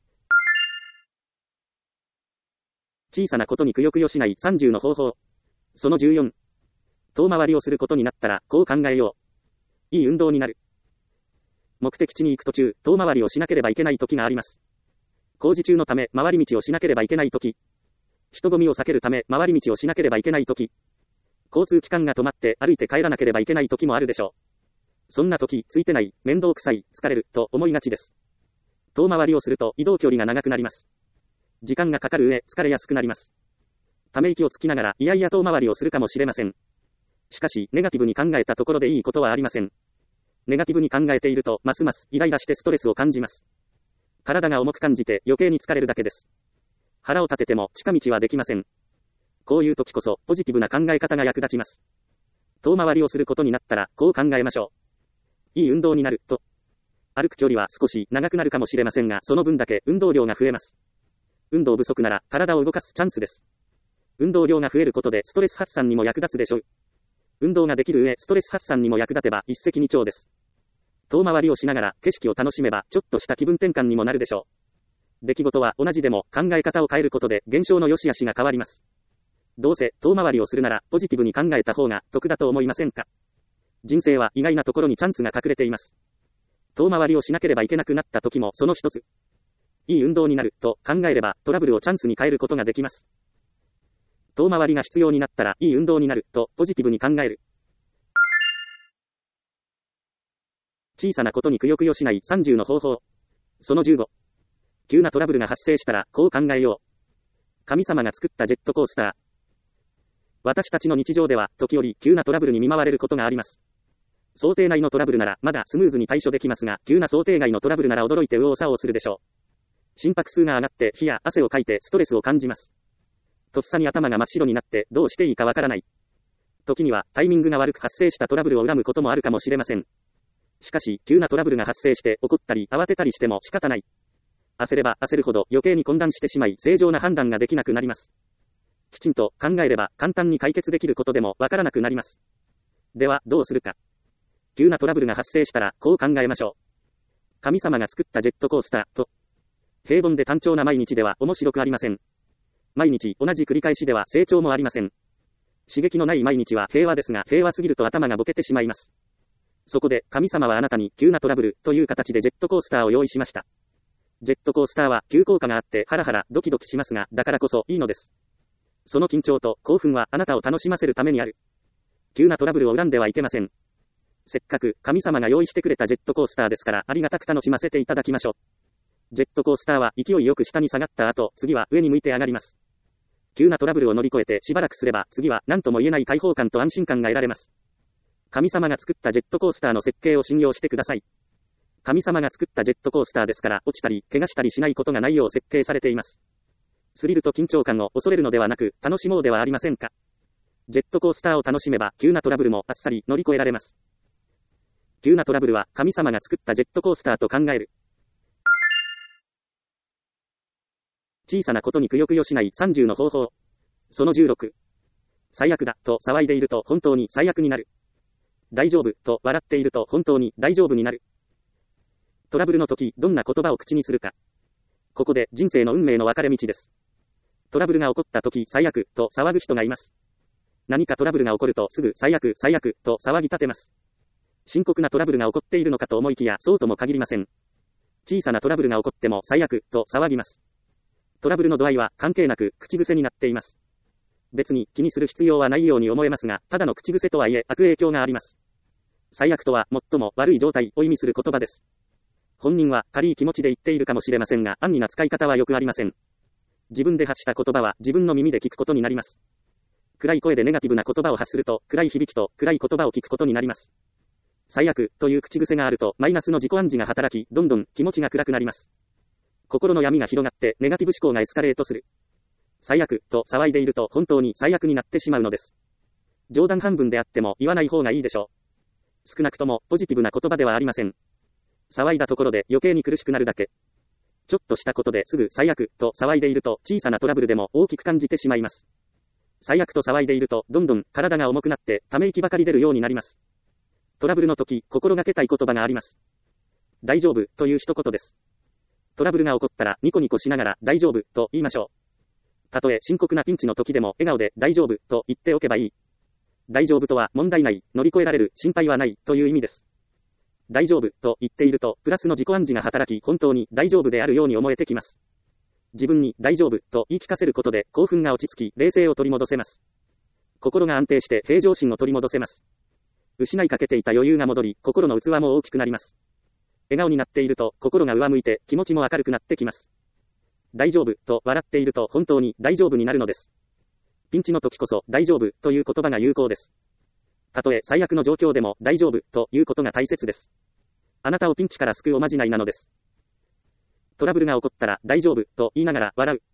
A: 小さなことにくよくよしないさんじゅうの方法。そのじゅうよん。遠回りをすることになったらこう考えよう。いい運動になる。目的地に行く途中、遠回りをしなければいけない時があります。工事中のため回り道をしなければいけない時。人混みを避けるため回り道をしなければいけない時。交通機関が止まって歩いて帰らなければいけない時もあるでしょう。そんな時、ついてない、面倒くさい、疲れる、と思いがちです。遠回りをすると移動距離が長くなります。時間がかかる上、疲れやすくなります。ため息をつきながら、いやいや遠回りをするかもしれません。しかし、ネガティブに考えたところでいいことはありません。ネガティブに考えていると、ますますイライラしてストレスを感じます。体が重く感じて余計に疲れるだけです。腹を立てても近道はできません。こういう時こそ、ポジティブな考え方が役立ちます。遠回りをすることになったら、こう考えましょう。いい運動になる、と。歩く距離は少し長くなるかもしれませんが、その分だけ運動量が増えます。運動不足なら体を動かすチャンスです。運動量が増えることでストレス発散にも役立つでしょう。運動ができる上、ストレス発散にも役立てば一石二鳥です。遠回りをしながら景色を楽しめばちょっとした気分転換にもなるでしょう。出来事は同じでも考え方を変えることで現象の良し悪しが変わります。どうせ遠回りをするならポジティブに考えた方が得だと思いませんか？人生は意外なところにチャンスが隠れています。遠回りをしなければいけなくなった時もその一つ。いい運動になると考えればトラブルをチャンスに変えることができます。遠回りが必要になったらいい運動になるとポジティブに考える。小さなことにくよくよしないさんじゅうの方法。そのじゅうご。急なトラブルが発生したらこう考えよう。神様が作ったジェットコースター。私たちの日常では時折急なトラブルに見舞われることがあります。想定内のトラブルならまだスムーズに対処できますが、急な想定外のトラブルなら驚いて右往左往するでしょう。心拍数が上がって火や汗をかいてストレスを感じます。とっさに頭が真っ白になってどうしていいかわからない。時にはタイミングが悪く発生したトラブルを恨むこともあるかもしれません。しかし急なトラブルが発生して怒ったり慌てたりしても仕方ない。焦れば焦るほど余計に混乱してしまい正常な判断ができなくなります。きちんと考えれば簡単に解決できることでもわからなくなります。ではどうするか。急なトラブルが発生したらこう考えましょう。神様が作ったジェットコースターと。平凡で単調な毎日では面白くありません。毎日同じ繰り返しでは成長もありません。刺激のない毎日は平和ですが平和すぎると頭がボケてしまいます。そこで神様はあなたに急なトラブルという形でジェットコースターを用意しました。ジェットコースターは急降下があってハラハラドキドキしますが、だからこそいいのです。その緊張と興奮はあなたを楽しませるためにある。急なトラブルを恨んではいけません。せっかく神様が用意してくれたジェットコースターですからありがたく楽しませていただきましょう。 ジェットコースターは勢いよく下に下がった後、次は上に向いて上がります。急なトラブルを乗り越えてしばらくすれば、次は何とも言えない開放感と安心感が得られます。神様が作ったジェットコースターの設計を信用してください。神様が作ったジェットコースターですから、落ちたり、怪我したりしないことがないよう設計されています。スリルと緊張感を恐れるのではなく、楽しもうではありませんか。ジェットコースターを楽しめば、急なトラブルもあっさり乗り越えられます。急なトラブルは神様が作ったジェットコースターと考える。小さなことにくよくよしないさんじゅうの方法。そのじゅうろく。最悪だと騒いでいると本当に最悪になる。大丈夫と笑っていると本当に大丈夫になる。トラブルの時、どんな言葉を口にするか。ここで人生の運命の分かれ道です。トラブルが起こった時、最悪と騒ぐ人がいます。何かトラブルが起こるとすぐ最悪、最悪と騒ぎ立てます。深刻なトラブルが起こっているのかと思いきや、そうとも限りません。小さなトラブルが起こっても最悪と騒ぎます。トラブルの度合いは関係なく口癖になっています。別に気にする必要はないように思えますが、ただの口癖とはいえ悪影響があります。最悪とは最も悪い状態を意味する言葉です。本人は軽い気持ちで言っているかもしれませんが、安易な使い方はよくありません。自分で発した言葉は自分の耳で聞くことになります。暗い声でネガティブな言葉を発すると、暗い響きと暗い言葉を聞くことになります。最悪という口癖があると、マイナスの自己暗示が働き、どんどん気持ちが暗くなります。心の闇が広がって、ネガティブ思考がエスカレートする。最悪と騒いでいると本当に最悪になってしまうのです。冗談半分であっても言わない方がいいでしょう。少なくともポジティブな言葉ではありません。騒いだところで余計に苦しくなるだけ。ちょっとしたことですぐ最悪と騒いでいると小さなトラブルでも大きく感じてしまいます。最悪と騒いでいるとどんどん体が重くなってため息ばかり出るようになります。トラブルの時、心がけたい言葉があります。大丈夫という一言です。トラブルが起こったらニコニコしながら大丈夫と言いましょう。たとえ深刻なピンチの時でも笑顔で大丈夫と言っておけばいい。大丈夫とは問題ない、乗り越えられる、心配はないという意味です。大丈夫と言っているとプラスの自己暗示が働き本当に大丈夫であるように思えてきます。自分に大丈夫と言い聞かせることで興奮が落ち着き冷静を取り戻せます。心が安定して平常心を取り戻せます。失いかけていた余裕が戻り心の器も大きくなります。笑顔になっていると心が上向いて気持ちも明るくなってきます。大丈夫と笑っていると本当に大丈夫になるのです。ピンチの時こそ大丈夫という言葉が有効です。たとえ最悪の状況でも大丈夫ということが大切です。あなたをピンチから救うおまじないなのです。トラブルが起こったら大丈夫と言いながら笑う。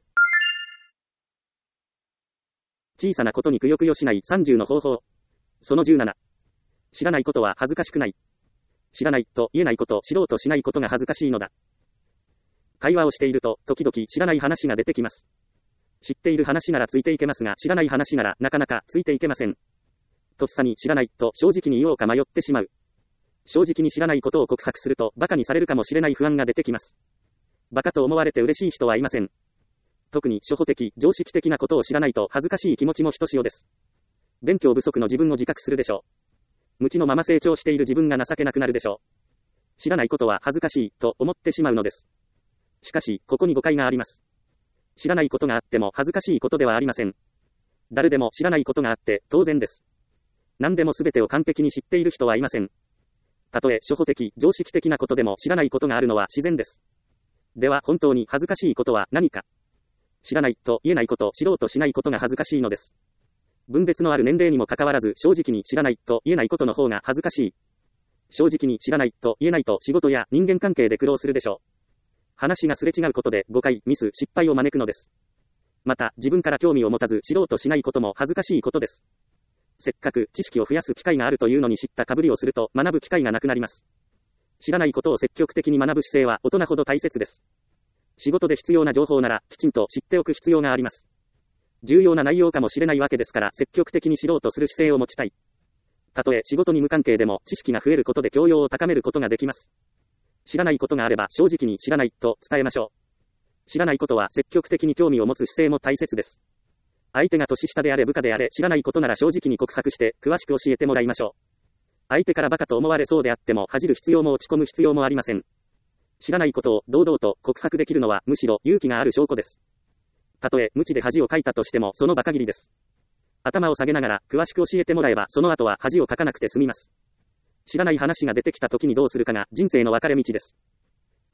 A: 小さなことにくよくよしないさんじゅうの方法。そのじゅうなな。知らないことは恥ずかしくない。知らないと言えないこと、知ろうとしないことが恥ずかしいのだ。会話をしていると時々知らない話が出てきます。知っている話ならついていけますが、知らない話ならなかなかついていけません。とっさに知らないと正直に言おうか迷ってしまう。正直に知らないことを告白すると馬鹿にされるかもしれない不安が出てきます。馬鹿と思われて嬉しい人はいません。特に初歩的、常識的なことを知らないと恥ずかしい気持ちもひとしおです。勉強不足の自分を自覚するでしょう。無知のまま成長している自分が情けなくなるでしょう。知らないことは恥ずかしいと思ってしまうのです。しかし、ここに誤解があります。知らないことがあっても恥ずかしいことではありません。誰でも知らないことがあって当然です。何でも全てを完璧に知っている人はいません。たとえ初歩的、常識的なことでも知らないことがあるのは自然です。では本当に恥ずかしいことは何か。知らないと言えないこと、知ろうとしないことが恥ずかしいのです。分別のある年齢にもかかわらず正直に知らないと言えないことの方が恥ずかしい。正直に知らないと言えないと仕事や人間関係で苦労するでしょう。話がすれ違うことで誤解、ミス、失敗を招くのです。また自分から興味を持たず知ろうとしないことも恥ずかしいことです。せっかく知識を増やす機会があるというのに知ったかぶりをすると学ぶ機会がなくなります。知らないことを積極的に学ぶ姿勢は大人ほど大切です。仕事で必要な情報ならきちんと知っておく必要があります。重要な内容かもしれないわけですから積極的に知ろうとする姿勢を持ちたい。たとえ仕事に無関係でも知識が増えることで教養を高めることができます。知らないことがあれば正直に知らないと伝えましょう。知らないことは積極的に興味を持つ姿勢も大切です。相手が年下であれ部下であれ知らないことなら正直に告白して詳しく教えてもらいましょう。相手からバカと思われそうであっても恥じる必要も落ち込む必要もありません。知らないことを堂々と告白できるのはむしろ勇気がある証拠です。たとえ無知で恥をかいたとしてもその場限りです。頭を下げながら詳しく教えてもらえばその後は恥をかかなくて済みます。知らない話が出てきた時にどうするかが人生の分かれ道です。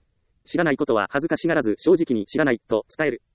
A: 知らないことは恥ずかしがらず正直に知らないと伝える。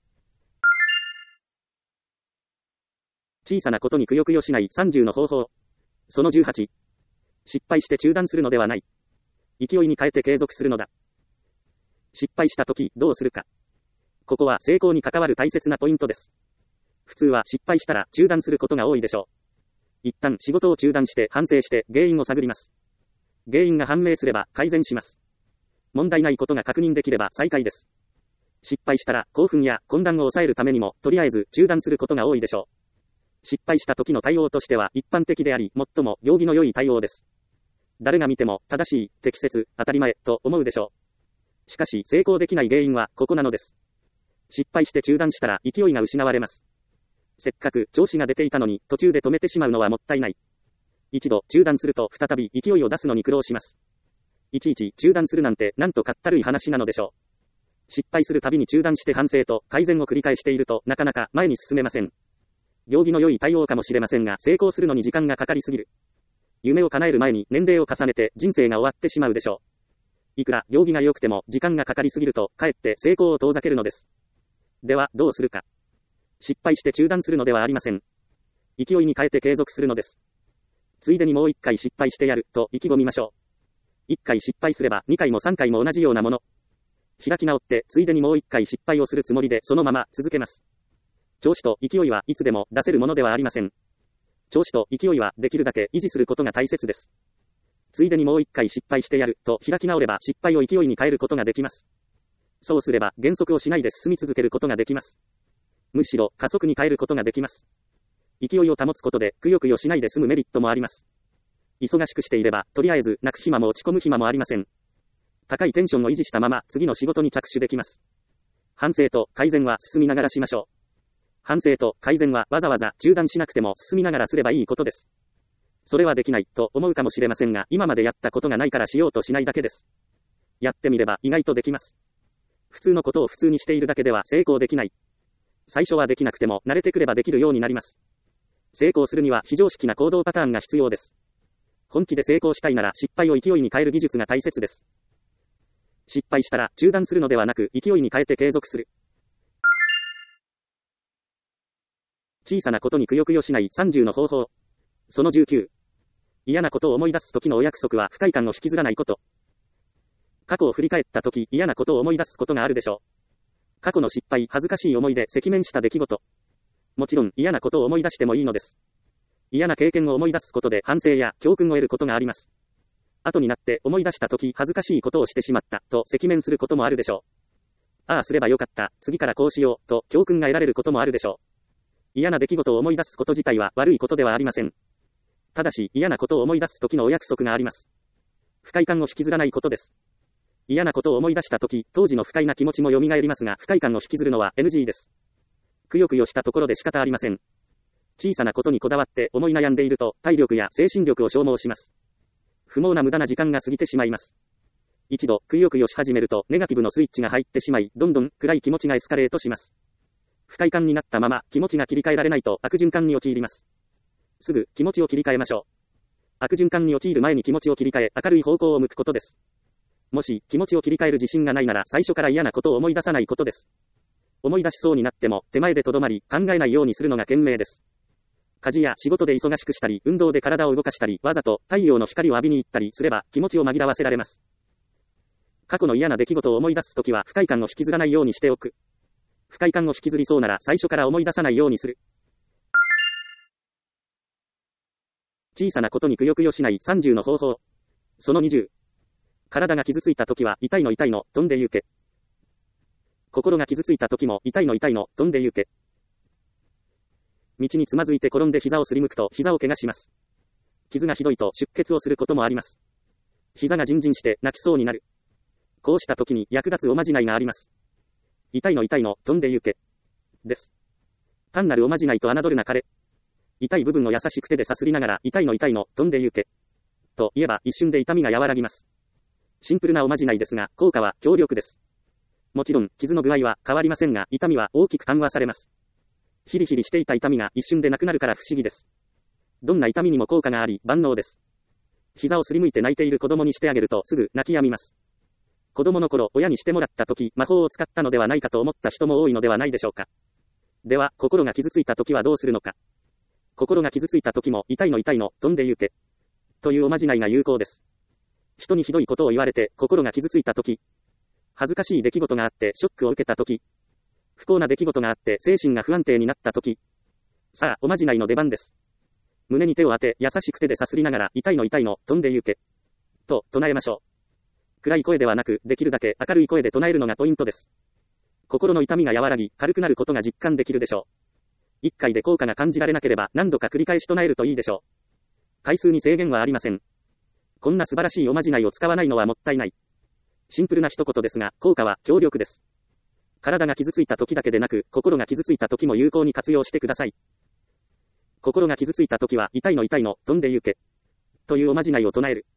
A: 小さなことにくよくよしないさんじゅうの方法。そのじゅうはち。失敗して中断するのではない。勢いに変えて継続するのだ。失敗したときどうするか。ここは成功に関わる大切なポイントです。普通は失敗したら中断することが多いでしょう。一旦仕事を中断して反省して原因を探ります。原因が判明すれば改善します。問題ないことが確認できれば再開です。失敗したら興奮や混乱を抑えるためにもとりあえず中断することが多いでしょう。失敗した時の対応としては一般的であり最も行儀の良い対応です。誰が見ても正しい、適切、当たり前と思うでしょう。しかし成功できない原因はここなのです。失敗して中断したら勢いが失われます。せっかく調子が出ていたのに途中で止めてしまうのはもったいない。一度中断すると再び勢いを出すのに苦労します。いちいち中断するなんてなんとかったるい話なのでしょう。失敗するたびに中断して反省と改善を繰り返しているとなかなか前に進めません。行儀の良い対応かもしれませんが成功するのに時間がかかりすぎる。夢を叶える前に年齢を重ねて人生が終わってしまうでしょう。いくら行儀が良くても時間がかかりすぎるとかえって成功を遠ざけるのです。ではどうするか。失敗して中断するのではありません。勢いに変えて継続するのです。ついでにもう一回失敗してやると意気込みましょう。一回失敗すれば二回も三回も同じようなもの。開き直ってついでにもう一回失敗をするつもりでそのまま続けます。調子と勢いはいつでも出せるものではありません。調子と勢いはできるだけ維持することが大切です。ついでにもう一回失敗してやると開き直れば失敗を勢いに変えることができます。そうすれば減速をしないで進み続けることができます。むしろ加速に変えることができます。勢いを保つことでくよくよしないで済むメリットもあります。忙しくしていればとりあえず泣く暇も落ち込む暇もありません。高いテンションを維持したまま次の仕事に着手できます。反省と改善は進みながらしましょう。反省と改善はわざわざ中断しなくても進みながらすればいいことです。それはできないと思うかもしれませんが今までやったことがないからしようとしないだけです。やってみれば意外とできます。普通のことを普通にしているだけでは成功できない。最初はできなくても慣れてくればできるようになります。成功するには非常識な行動パターンが必要です。本気で成功したいなら失敗を勢いに変える技術が大切です。失敗したら中断するのではなく勢いに変えて継続する。小さなことにくよくよしないさんじゅうの方法。そのじゅうきゅう。嫌なことを思い出す時のお約束は不快感を引きずらないこと。過去を振り返った時嫌なことを思い出すことがあるでしょう。過去の失敗、恥ずかしい思いで赤面した出来事。もちろん嫌なことを思い出してもいいのです。嫌な経験を思い出すことで反省や教訓を得ることがあります。後になって思い出した時恥ずかしいことをしてしまったと赤面することもあるでしょう。ああすればよかった、次からこうしようと教訓が得られることもあるでしょう。嫌な出来事を思い出すこと自体は悪いことではありません。ただし嫌なことを思い出す時のお約束があります。不快感を引きずらないことです。嫌なことを思い出した時、当時の不快な気持ちも蘇りますが不快感を引きずるのは エヌジー です。くよくよしたところで仕方ありません。小さなことにこだわって思い悩んでいると体力や精神力を消耗します。不毛な無駄な時間が過ぎてしまいます。一度くよくよし始めるとネガティブのスイッチが入ってしまいどんどん暗い気持ちがエスカレートします。不快感になったまま気持ちが切り替えられないと悪循環に陥ります。すぐ気持ちを切り替えましょう。悪循環に陥る前に気持ちを切り替え明るい方向を向くことです。もし気持ちを切り替える自信がないなら最初から嫌なことを思い出さないことです。思い出しそうになっても手前でとどまり考えないようにするのが賢明です。家事や仕事で忙しくしたり運動で体を動かしたりわざと太陽の光を浴びに行ったりすれば気持ちを紛らわせられます。過去の嫌な出来事を思い出すときは不快感を引きずらないようにしておく。不快感を引きずりそうなら最初から思い出さないようにする。小さなことにくよくよしないさんじゅうの方法。そのにじゅう。体が傷ついたときは痛いの痛いの飛んで行け。心が傷ついたときも痛いの痛いの飛んで行け。道につまずいて転んで膝をすりむくと膝を怪我します。傷がひどいと出血をすることもあります。膝がジンジンして泣きそうになる。こうしたときに役立つおまじないがあります。痛いの痛いの飛んで行け。です。単なるおまじないと侮るなかれ。痛い部分を優しく手でさすりながら痛いの痛いの飛んで行け。と言えば一瞬で痛みが和らぎます。シンプルなおまじないですが効果は強力です。もちろん傷の具合は変わりませんが痛みは大きく緩和されます。ヒリヒリしていた痛みが一瞬でなくなるから不思議です。どんな痛みにも効果があり万能です。膝をすりむいて泣いている子供にしてあげるとすぐ泣き止みます。 子供の頃、親にしてもらった時、魔法を使ったのではないかと思った人も多いのではないでしょうか。では、心が傷ついた時はどうするのか。心が傷ついた時も、痛いの痛いの、飛んで行け。というおまじないが有効です。人にひどいことを言われて、心が傷ついた時、恥ずかしい出来事があって、ショックを受けた時、不幸な出来事があって、精神が不安定になった時、さあ、おまじないの出番です。胸に手を当て、優しく手でさすりながら、痛いの痛いの、飛んで行け。と、唱えましょう。暗い声ではなく、できるだけ明るい声で唱えるのがポイントです。心の痛みが和らぎ、軽くなることが実感できるでしょう。一回で効果が感じられなければ、何度か繰り返し唱えるといいでしょう。回数に制限はありません。こんな素晴らしいおまじないを使わないのはもったいない。シンプルな一言ですが、効果は強力です。体が傷ついた時だけでなく、心が傷ついた時も有効に活用してください。心が傷ついた時は、痛いの痛いの、飛んで行け。というおまじないを唱える。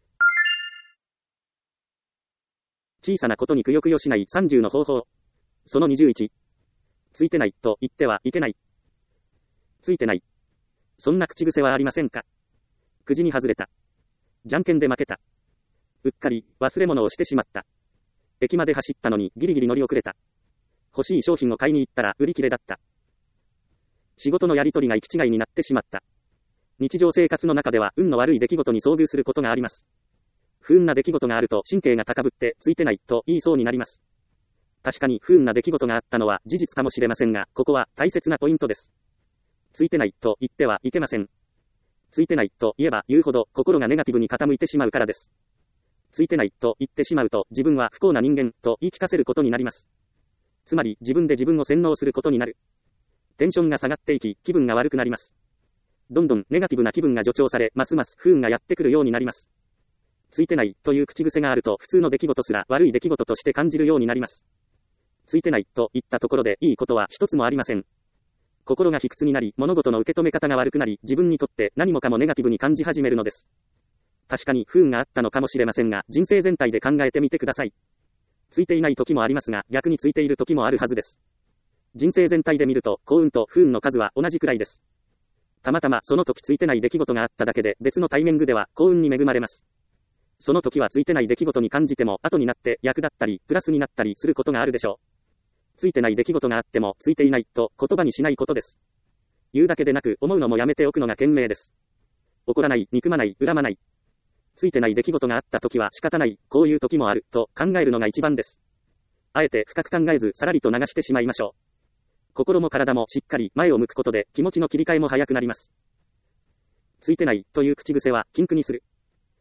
A: 小さなことにくよくよしないさんじゅうの方法。そのにじゅういち。ついてないと言ってはいけない。ついてない。そんな口癖はありませんか。くじに外れた。じゃんけんで負けた。うっかり忘れ物をしてしまった。駅まで走ったのにギリギリ乗り遅れた。欲しい商品を買いに行ったら売り切れだった。仕事のやり取りが行き違いになってしまった。日常生活の中では運の悪い出来事に遭遇することがあります。不運な出来事があると神経が高ぶってついてないと言いそうになります。確かに不運な出来事があったのは事実かもしれませんが、ここは大切なポイントです。ついてないと言ってはいけません。ついてないと言えば言うほど心がネガティブに傾いてしまうからです。ついてないと言ってしまうと自分は不幸な人間と言い聞かせることになります。つまり自分で自分を洗脳することになる。テンションが下がっていき、気分が悪くなります。どんどんネガティブな気分が助長され、ますます不運がやってくるようになります。ついてないという口癖があると普通の出来事すら悪い出来事として感じるようになります。ついてないと言ったところでいいことは一つもありません。心が卑屈になり、物事の受け止め方が悪くなり、自分にとって何もかもネガティブに感じ始めるのです。確かに不運があったのかもしれませんが、人生全体で考えてみてください。ついていない時もありますが、逆についている時もあるはずです。人生全体で見ると、幸運と不運の数は同じくらいです。たまたまその時ついてない出来事があっただけで、別のタイミングでは幸運に恵まれます。その時はついてない出来事に感じても、後になって役立ったり、プラスになったりすることがあるでしょう。ついてない出来事があっても、ついていないと言葉にしないことです。言うだけでなく、思うのもやめておくのが賢明です。怒らない、憎まない、恨まない。ついてない出来事があった時は仕方ない、こういう時もある、と考えるのが一番です。あえて深く考えず、さらりと流してしまいましょう。心も体もしっかり前を向くことで、気持ちの切り替えも早くなります。ついてないという口癖は、禁句にする。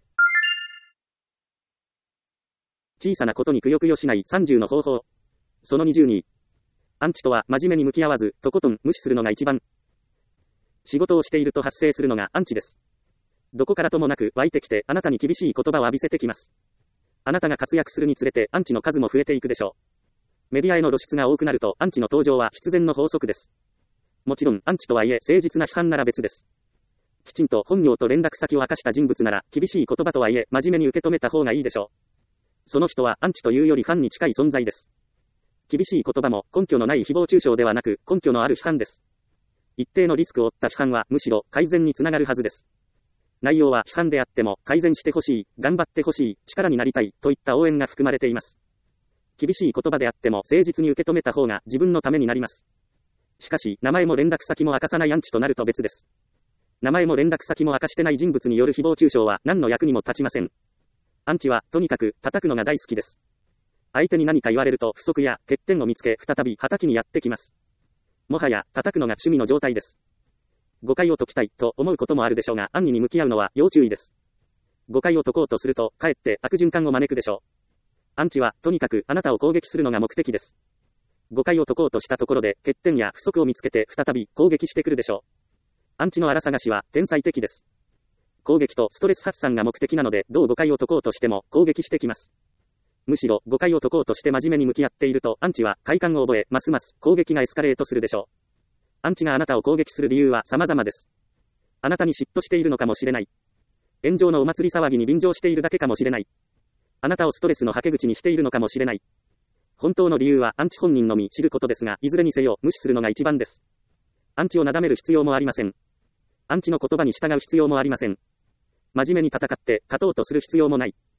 A: 小さなことにくよくよしないさんじゅうの方法。そのにじゅうに。アンチとは真面目に向き合わず、とことん無視するのが一番。仕事をしていると発生するのがアンチです。どこからともなく湧いてきて、あなたに厳しい言葉を浴びせてきます。あなたが活躍するにつれて、アンチの数も増えていくでしょう。メディアへの露出が多くなると、アンチの登場は必然の法則です。もちろん、アンチとはいえ、誠実な批判なら別です。きちんと本名と連絡先を明かした人物なら、厳しい言葉とはいえ、真面目に受け止めた方がいいでしょう。その人は、アンチというよりファンに近い存在です。厳しい言葉も、根拠のない誹謗中傷ではなく、根拠のある批判です。一定のリスクを負った批判は、むしろ、改善につながるはずです。内容は批判であっても、改善してほしい、頑張ってほしい、力になりたい、といった応援が含まれています。厳しい言葉であっても、誠実に受け止めた方が、自分のためになります。しかし、名前も連絡先も明かさないアンチとなると別です。名前も連絡先も明かしてない人物による誹謗中傷は、何の役にも立ちません。アンチは、とにかく、叩くのが大好きです。相手に何か言われると不足や欠点を見つけ、再び叩きにやってきます。もはや、叩くのが趣味の状態です。誤解を解きたいと思うこともあるでしょうが、暗にに向き合うのは要注意です。誤解を解こうとすると、かえって悪循環を招くでしょう。アンチは、とにかくあなたを攻撃するのが目的です。誤解を解こうとしたところで、欠点や不足を見つけて再び攻撃してくるでしょう。アンチの荒探しは天才的です。攻撃とストレス発散が目的なので、どう誤解を解こうとしても攻撃してきます。むしろ誤解を解こうとして真面目に向き合っていると、アンチは快感を覚え、ますます攻撃がエスカレートするでしょう。アンチがあなたを攻撃する理由は様々です。あなたに嫉妬しているのかもしれない。炎上のお祭り騒ぎに便乗しているだけかもしれない。あなたをストレスのはけ口にしているのかもしれない。本当の理由はアンチ本人のみ知ることですが、いずれにせよ無視するのが一番です。アンチをなだめる必要もありません。アンチの言葉に従う必要もありません。真面目に戦って勝とうとする必要もない。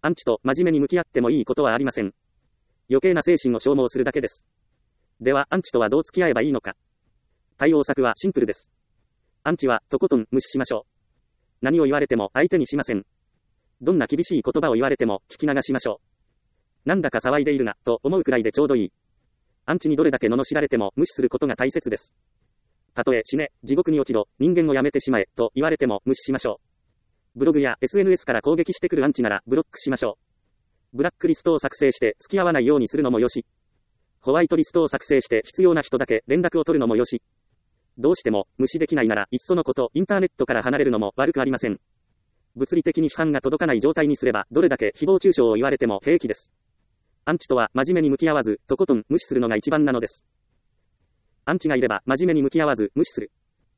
A: アンチと真面目に向き合ってもいいことはありません。余計な精神を消耗するだけです。では、アンチとはどう付き合えばいいのか。対応策はシンプルです。アンチはとことん無視しましょう。何を言われても相手にしません。どんな厳しい言葉を言われても聞き流しましょう。なんだか騒いでいるな、と思うくらいでちょうどいい。アンチにどれだけ罵られても無視することが大切です。たとえ死ね、地獄に落ちろ、人間をやめてしまえ、と言われても無視しましょう。ブログや エスエヌエス から攻撃してくるアンチならブロックしましょう。ブラックリストを作成して付き合わないようにするのもよし。ホワイトリストを作成して必要な人だけ連絡を取るのもよし。どうしても無視できないならいっそのことインターネットから離れるのも悪くありません。物理的に批判が届かない状態にすればどれだけ誹謗中傷を言われても平気です。アンチとは真面目に向き合わずとことん無視するのが一番なのです。アンチがいれば真面目に向き合わず無視する。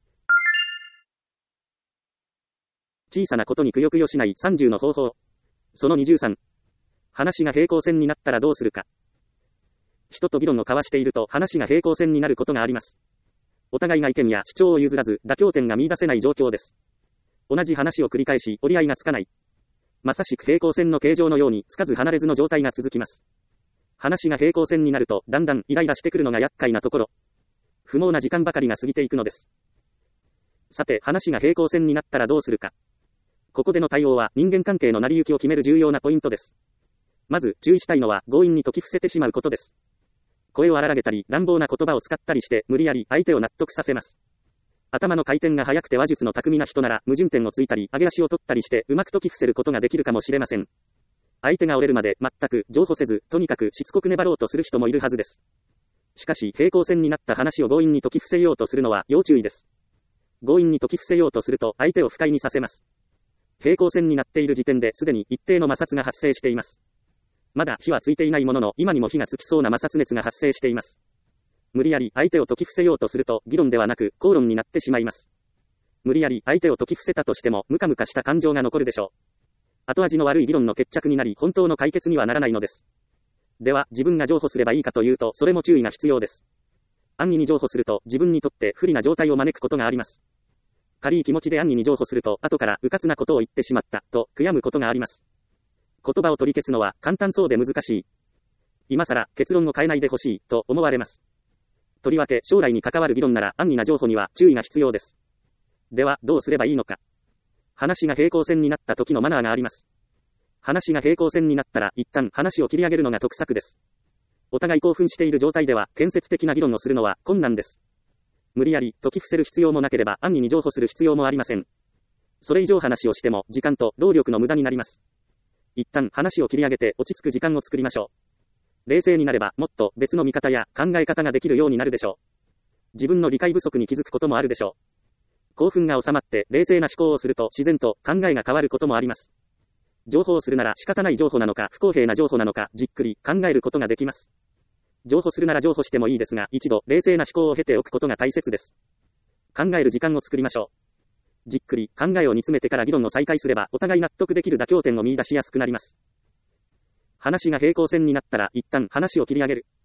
A: 小さなことにくよくよしないさんじゅうの方法。そのにじゅうさん。話が平行線になったらどうするか。人と議論を交わしていると話が平行線になることがあります。お互いが意見や主張を譲らず妥協点が見出せない状況です。同じ話を繰り返し折り合いがつかない。まさしく平行線の形状のようにつかず離れずの状態が続きます。話が平行線になるとだんだんイライラしてくるのが厄介なところ。不毛な時間ばかりが過ぎていくのです。さて話が平行線になったらどうするか。ここでの対応は人間関係の成り行きを決める重要なポイントです。まず注意したいのは強引に解き伏せてしまうことです。声を荒らげたり乱暴な言葉を使ったりして無理やり相手を納得させます。頭の回転が速くて話術の巧みな人なら矛盾点をついたり上げ足を取ったりしてうまく解き伏せることができるかもしれません。相手が折れるまで全く譲歩せずとにかくしつこく粘ろうとする人もいるはずです。しかし平行線になった話を強引に解き伏せようとするのは要注意です。強引に解き伏せようとすると相手を不快にさせます。平行線になっている時点ですでに一定の摩擦が発生しています。まだ火はついていないものの今にも火がつきそうな摩擦熱が発生しています。無理やり相手を解き伏せようとすると議論ではなく口論になってしまいます。無理やり相手を解き伏せたとしてもムカムカした感情が残るでしょう。後味の悪い議論の決着になり本当の解決にはならないのです。では自分が譲歩すればいいかというとそれも注意が必要です。安易に譲歩すると自分にとって不利な状態を招くことがあります。軽い気持ちで安易に譲歩すると後から迂闊なことを言ってしまったと悔やむことがあります。言葉を取り消すのは簡単そうで難しい。今更結論を変えないでほしいと思われます。とりわけ将来に関わる議論なら安易な譲歩には注意が必要です。ではどうすればいいのか。話が平行線になった時のマナーがあります。話が平行線になったら一旦話を切り上げるのが得策です。お互い興奮している状態では建設的な議論をするのは困難です。無理やり解き伏せる必要もなければ安易に譲歩する必要もありません。それ以上話をしても時間と労力の無駄になります。一旦話を切り上げて落ち着く時間を作りましょう。冷静になればもっと別の見方や考え方ができるようになるでしょう。自分の理解不足に気づくこともあるでしょう。興奮が収まって冷静な思考をすると自然と考えが変わることもあります。譲歩をするなら仕方ない譲歩なのか不公平な譲歩なのかじっくり考えることができます。譲歩するなら譲歩してもいいですが一度冷静な思考を経ておくことが大切です。考える時間を作りましょう。じっくり考えを煮詰めてから議論を再開すればお互い納得できる妥協点を見出しやすくなります。話が平行線になったら一旦話を切り上げる。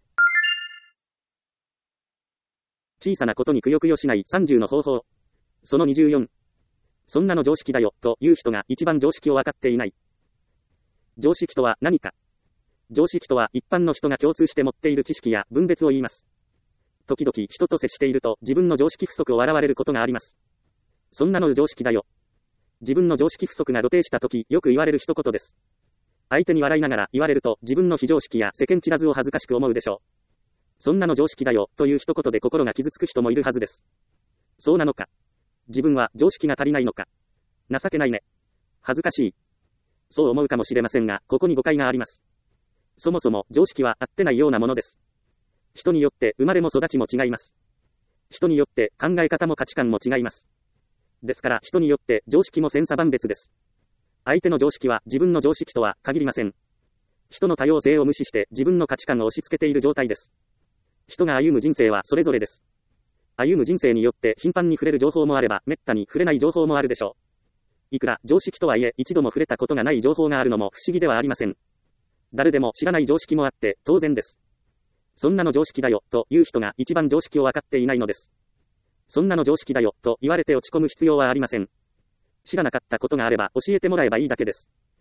A: 小さなことにくよくよしないさんじゅうの方法。そのにじゅうよん。そんなの常識だよという人が一番常識を分かっていない。常識とは何か。常識とは一般の人が共通して持っている知識や分別を言います。時々人と接していると自分の常識不足を笑われることがあります。そんなの常識だよ。自分の常識不足が露呈した時よく言われる一言です。相手に笑いながら言われると自分の非常識や世間知らずを恥ずかしく思うでしょう。そんなの常識だよという一言で心が傷つく人もいるはずです。そうなのか。自分は常識が足りないのか。情けないね。恥ずかしい。そう思うかもしれませんが、ここに誤解があります。そもそも常識は合ってないようなものです。人によって生まれも育ちも違います。人によって考え方も価値観も違います。ですから人によって常識も千差万別です。相手の常識は自分の常識とは限りません。人の多様性を無視して自分の価値観を押し付けている状態です。人が歩む人生はそれぞれです。歩む人生によって頻繁に触れる情報もあれば、めったに触れない情報もあるでしょう。いくら常識とはいえ、一度も触れたことがない情報があるのも不思議ではありません。誰でも知らない常識もあって当然です。そんなの常識だよという人が一番常識を分かっていないのです。そんなの常識だよと言われて落ち込む必要はありません。知らなかったことがあれば教えてもらえばいいだけです。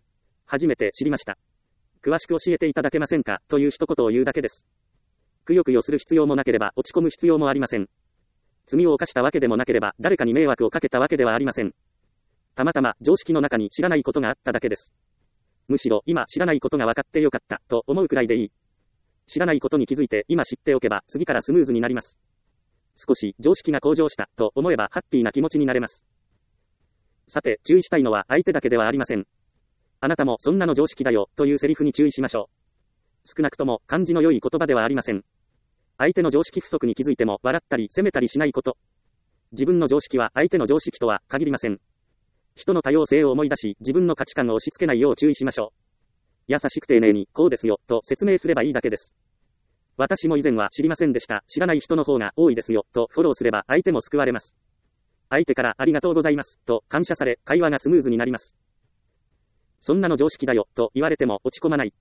A: 初めて知りました。詳しく教えていただけませんかという一言を言うだけです。くよくよする必要もなければ落ち込む必要もありません。罪を犯したわけでもなければ誰かに迷惑をかけたわけではありません。たまたま常識の中に知らないことがあっただけです。むしろ今知らないことが分かってよかったと思うくらいでいい。知らないことに気づいて今知っておけば次からスムーズになります。少し常識が向上したと思えばハッピーな気持ちになれます。さて注意したいのは相手だけではありません。あなたもそんなの常識だよというセリフに注意しましょう。少なくとも感じの良い言葉ではありません。相手の常識不足に気づいても笑ったり責めたりしないこと。自分の常識は相手の常識とは限りません。人の多様性を思い出し自分の価値観を押し付けないよう注意しましょう。優しく丁寧にこうですよと説明すればいいだけです。私も以前は知りませんでした。知らない人の方が多いですよとフォローすれば相手も救われます。相手からありがとうございますと感謝され会話がスムーズになります。そんなの常識だよと言われても落ち込まない。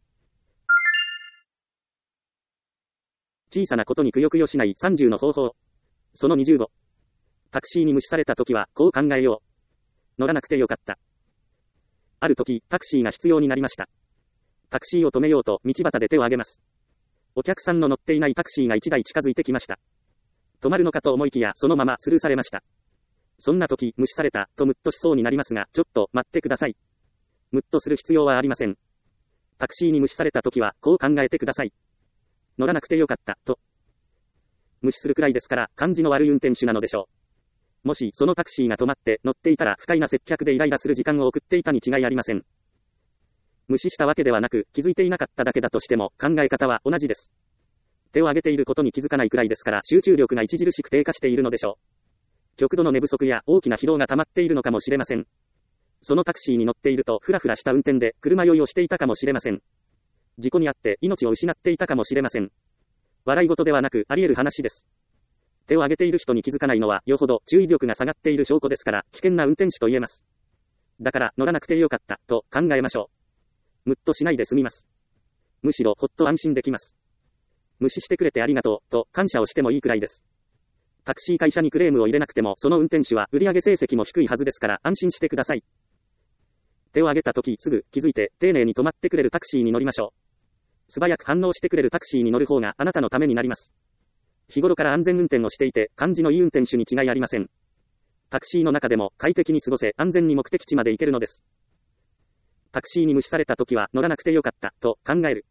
A: 小さなことにくよくよしないさんじゅうの方法。そのにじゅうご。タクシーに無視されたときはこう考えよう。乗らなくてよかった。あるときタクシーが必要になりました。タクシーを止めようと道端で手を挙げます。お客さんの乗っていないタクシーがいちだい近づいてきました。止まるのかと思いきやそのままスルーされました。そんなとき無視されたとムッとしそうになりますが、ちょっと待ってください。ムッとする必要はありません。タクシーに無視されたときはこう考えてください。乗らなくてよかったと。無視するくらいですから感じの悪い運転手なのでしょう。もしそのタクシーが止まって乗っていたら不快な接客でイライラする時間を送っていたに違いありません。無視したわけではなく気づいていなかっただけだとしても考え方は同じです。手を挙げていることに気づかないくらいですから集中力が著しく低下しているのでしょう。極度の寝不足や大きな疲労が溜まっているのかもしれません。そのタクシーに乗っているとフラフラした運転で車酔いをしていたかもしれません。事故に遭って命を失っていたかもしれません。笑い事ではなくあり得る話です。手を挙げている人に気づかないのはよほど注意力が下がっている証拠ですから危険な運転手と言えます。だから乗らなくてよかったと考えましょう。ムッとしないで済みます。むしろほっと安心できます。無視してくれてありがとうと感謝をしてもいいくらいです。タクシー会社にクレームを入れなくてもその運転手は売上成績も低いはずですから安心してください。手を挙げたときすぐ気づいて丁寧に止まってくれるタクシーに乗りましょう。素早く反応してくれるタクシーに乗る方があなたのためになります。日頃から安全運転をしていて感じのいい運転手に違いありません。タクシーの中でも快適に過ごせ安全に目的地まで行けるのです。タクシーに無視されたときは乗らなくてよかったと考える。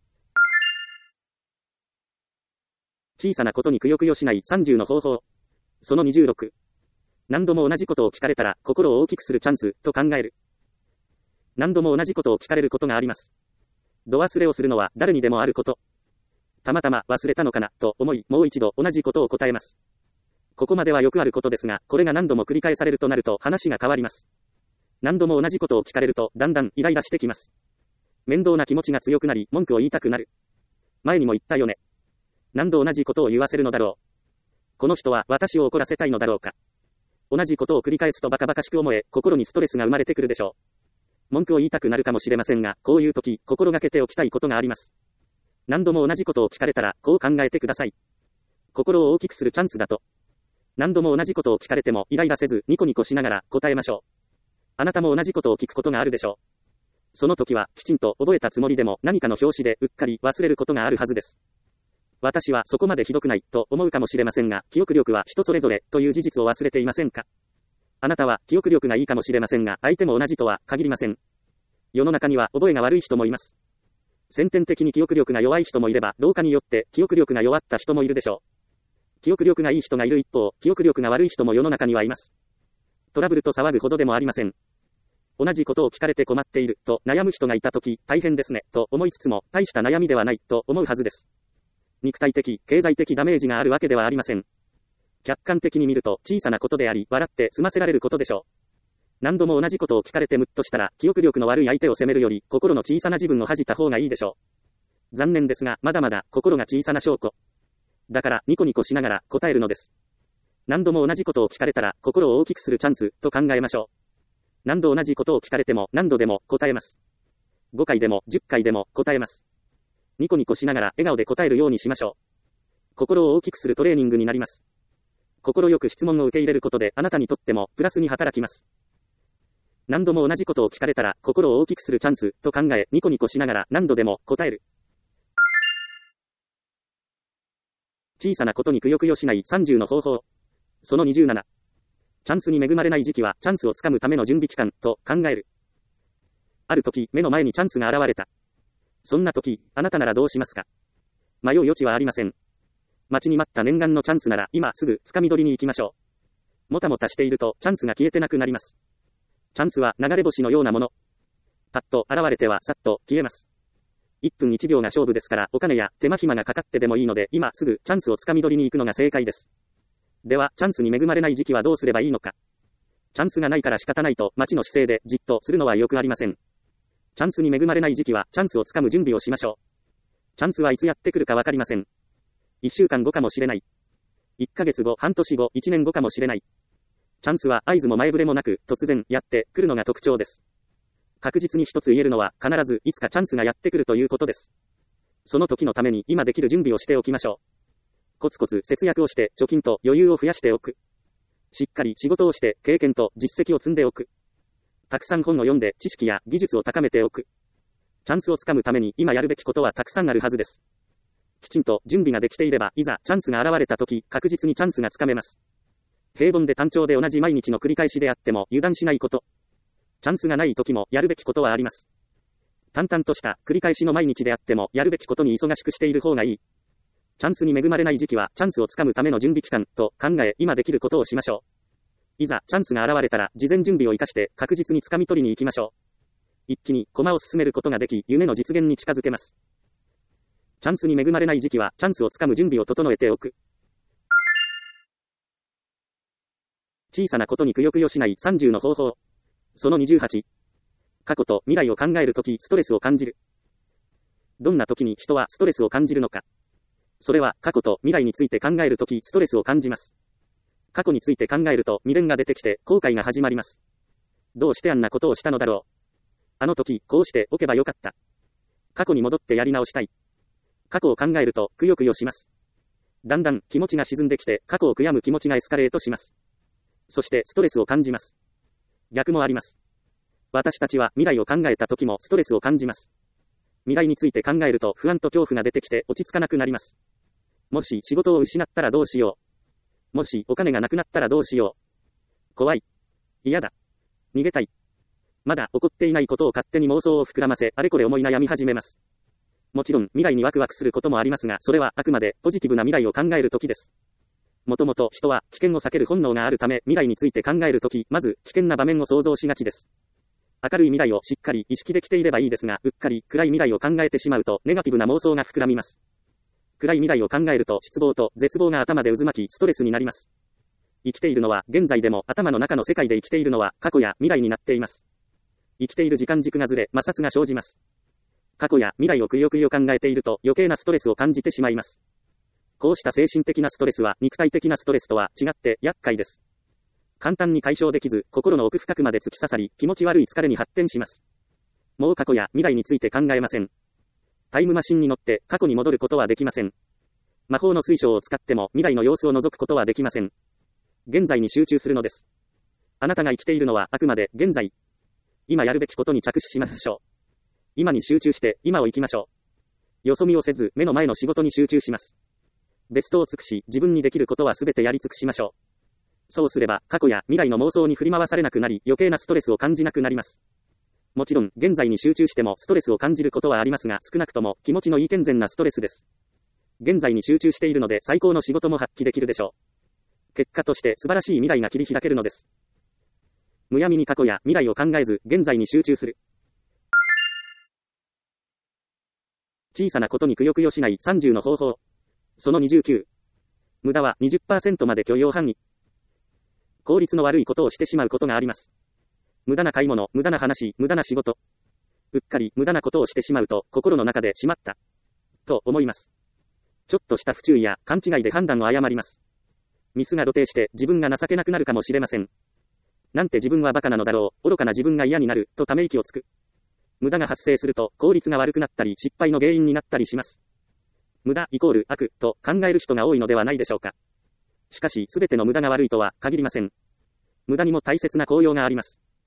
A: 小さなことにくよくよしないさんじゅうの方法。そのにじゅうろく。何度も同じことを聞かれたら心を大きくするチャンスと考える。何度も同じことを聞かれることがあります。度忘れをするのは誰にでもあること。たまたま忘れたのかなと思いもう一度同じことを答えます。ここまではよくあることですが、これが何度も繰り返されるとなると話が変わります。何度も同じことを聞かれるとだんだんイライラしてきます。面倒な気持ちが強くなり文句を言いたくなる。前にも言ったよね。何度同じことを言わせるのだろう。この人は私を怒らせたいのだろうか。同じことを繰り返すとバカバカしく思え、心にストレスが生まれてくるでしょう。文句を言いたくなるかもしれませんが、こういう時、心がけておきたいことがあります。何度も同じことを聞かれたら、こう考えてください。心を大きくするチャンスだと。何度も同じことを聞かれても、イライラせず、ニコニコしながら答えましょう。あなたも同じことを聞くことがあるでしょう。その時は、きちんと覚えたつもりでも、何かの表紙でうっかり忘れることがあるはずです。私はそこまでひどくないと思うかもしれませんが、記憶力は人それぞれという事実を忘れていませんか？あなたは記憶力がいいかもしれませんが、相手も同じとは限りません。世の中には覚えが悪い人もいます。先天的に記憶力が弱い人もいれば、老化によって記憶力が弱った人もいるでしょう。記憶力がいい人がいる一方、記憶力が悪い人も世の中にはいます。トラブルと騒ぐほどでもありません。同じことを聞かれて困っていると悩む人がいたとき、大変ですねと思いつつも、大した悩みではないと思うはずです。肉体的、経済的ダメージがあるわけではありません。客観的に見ると小さなことであり、笑って済ませられることでしょう。何度も同じことを聞かれてムッとしたら、記憶力の悪い相手を責めるより、心の小さな自分を恥じた方がいいでしょう。残念ですが、まだまだ心が小さな証拠。だから、ニコニコしながら答えるのです。何度も同じことを聞かれたら、心を大きくするチャンスと考えましょう。何度同じことを聞かれても、何度でも答えます。ごかいでもじゅっかいでも答えます。ニコニコしながら笑顔で答えるようにしましょう。心を大きくするトレーニングになります。心よく質問を受け入れることで、あなたにとってもプラスに働きます。 何度も同じことを聞かれたら、心を大きくするチャンス、と考え、ニコニコしながら何度でも答える。小さなことにくよくよしないさんじゅうの方法。そのにじゅうなな。チャンスに恵まれない時期は、チャンスをつかむための準備期間、と考える。ある時、目の前にチャンスが現れた。そんな時、あなたならどうしますか？迷う余地はありません。待ちに待った念願のチャンスなら、今すぐ掴み取りに行きましょう。もたもたしていると、チャンスが消えてなくなります。チャンスは流れ星のようなもの。パッと現れてはさっと消えます。いっぷんいちびょうが勝負ですから、お金や手間暇がかかってでもいいので、今すぐチャンスを掴み取りに行くのが正解です。では、チャンスに恵まれない時期はどうすればいいのか。チャンスがないから仕方ないと、待ちの姿勢でじっとするのはよくありません。チャンスに恵まれない時期は、チャンスを掴む準備をしましょう。チャンスはいつやってくるかわかりません。いっしゅうかんごかもしれない。いっかげつご、半年後、いちねんごかもしれない。チャンスは合図も前触れもなく、突然やってくるのが特徴です。確実に一つ言えるのは、必ずいつかチャンスがやってくるということです。その時のために今できる準備をしておきましょう。コツコツ節約をして貯金と余裕を増やしておく。しっかり仕事をして経験と実績を積んでおく。たくさん本を読んで知識や技術を高めておく。チャンスをつかむために今やるべきことはたくさんあるはずです。きちんと準備ができていれば、いざチャンスが現れた時、確実にチャンスがつかめます。平凡で単調で同じ毎日の繰り返しであっても油断しないこと。チャンスがない時もやるべきことはあります。淡々とした繰り返しの毎日であってもやるべきことに忙しくしている方がいい。チャンスに恵まれない時期はチャンスをつかむための準備期間と考え今できることをしましょう。いざチャンスが現れたら事前準備を生かして確実につかみ取りに行きましょう。一気に駒を進めることができ夢の実現に近づけます。チャンスに恵まれない時期はチャンスをつかむ準備を整えておく。小さなことにくよくよしないさんじゅうの方法。そのにじゅうはち。過去と未来を考えるときストレスを感じる。どんな時に人はストレスを感じるのか。それは過去と未来について考えるときストレスを感じます。過去について考えると未練が出てきて後悔が始まります。どうしてあんなことをしたのだろう。あの時こうしておけばよかった。過去に戻ってやり直したい。過去を考えるとくよくよします。だんだん気持ちが沈んできて過去を悔やむ気持ちがエスカレートします。そしてストレスを感じます。逆もあります。私たちは未来を考えた時もストレスを感じます。未来について考えると不安と恐怖が出てきて落ち着かなくなります。もし仕事を失ったらどうしよう。もしお金がなくなったらどうしよう。怖い。嫌だ。逃げたい。まだ起こっていないことを勝手に妄想を膨らませ、あれこれ思い悩み始めます。もちろん未来にワクワクすることもありますが、それはあくまでポジティブな未来を考えるときです。もともと人は危険を避ける本能があるため、未来について考えるとき、まず危険な場面を想像しがちです。明るい未来をしっかり意識できていればいいですが、うっかり暗い未来を考えてしまうと、ネガティブな妄想が膨らみます。暗い未来を考えると、失望と絶望が頭で渦巻き、ストレスになります。生きているのは現在でも、頭の中の世界で生きているのは過去や未来になっています。生きている時間軸がずれ、摩擦が生じます。過去や未来をくよくよ考えていると、余計なストレスを感じてしまいます。こうした精神的なストレスは肉体的なストレスとは違って厄介です。簡単に解消できず、心の奥深くまで突き刺さり、気持ち悪い疲れに発展します。もう過去や未来について考えません。タイムマシンに乗って過去に戻ることはできません。魔法の水晶を使っても未来の様子を覗くことはできません。現在に集中するのです。あなたが生きているのはあくまで現在。今やるべきことに着手しましょう。今に集中して今を生きましょう。よそ見をせず目の前の仕事に集中します。ベストを尽くし、自分にできることはすべてやり尽くしましょう。そうすれば、過去や未来の妄想に振り回されなくなり、余計なストレスを感じなくなります。もちろん、現在に集中してもストレスを感じることはありますが、少なくとも気持ちのいい健全なストレスです。現在に集中しているので、最高の仕事も発揮できるでしょう。結果として素晴らしい未来が切り開けるのです。むやみに過去や未来を考えず、現在に集中する。小さなことにくよくよしないさんじゅうの方法。そのにじゅうきゅう。無駄は にじゅっパーセント まで許容範囲。効率の悪いことをしてしまうことがあります。無駄な買い物、無駄な話、無駄な仕事。うっかり無駄なことをしてしまうと、心の中でしまった。と思います。ちょっとした不注意や勘違いで判断を誤ります。ミスが露呈して自分が情けなくなるかもしれません。なんて自分はバカなのだろう、愚かな自分が嫌になる、とため息をつく。無駄が発生すると効率が悪くなったり失敗の原因になったりします。無駄イコール悪と考える人が多いのではないでしょうか。しかし、すべての無駄が悪いとは限りません。無駄にも大切な効用があります。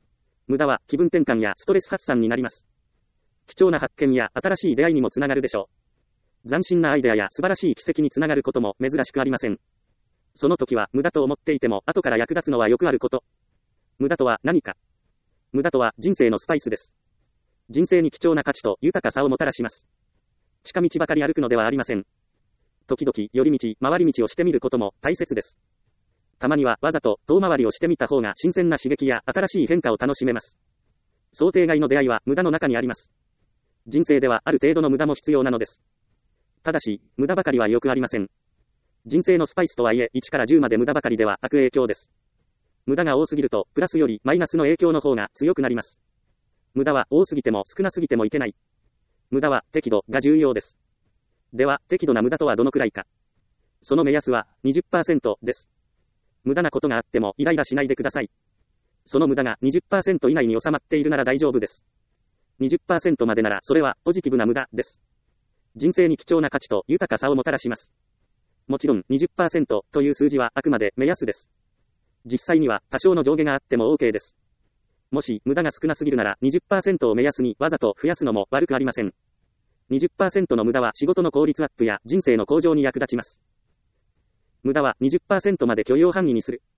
A: 無駄は気分転換やストレス発散になります。貴重な発見や新しい出会いにもつながるでしょう。斬新なアイデアや素晴らしい奇跡につながることも珍しくありません。その時は無駄と思っていても後から役立つのはよくあること。無駄とは何か。無駄とは人生のスパイスです。人生に貴重な価値と豊かさをもたらします。近道ばかり歩くのではありません。時々寄り道、回り道をしてみることも大切です。たまにはわざと遠回りをしてみた方が新鮮な刺激や新しい変化を楽しめます。想定外の出会いは無駄の中にあります。人生ではある程度の無駄も必要なのです。ただし、無駄ばかりはよくありません。人生のスパイスとはいえいちからじゅうまで無駄ばかりでは悪影響です。無駄が多すぎるとプラスよりマイナスの影響の方が強くなります。無駄は多すぎても少なすぎてもいけない。無駄は適度が重要です。では、適度な無駄とはどのくらいか。その目安は にじゅっパーセント です。無駄なことがあってもイライラしないでください。その無駄が にじゅっパーセント 以内に収まっているなら大丈夫です。にじゅっパーセント までならそれはポジティブな無駄です。人生に貴重な価値と豊かさをもたらします。もちろん にじゅっパーセント という数字はあくまで目安です。実際には多少の上下があっても OK です。もし無駄が少なすぎるなら にじゅっパーセント を目安にわざと増やすのも悪くありません。にじゅっパーセント の無駄は仕事の効率アップや人生の向上に役立ちます。無駄は にじゅっパーセント まで許容範囲にする。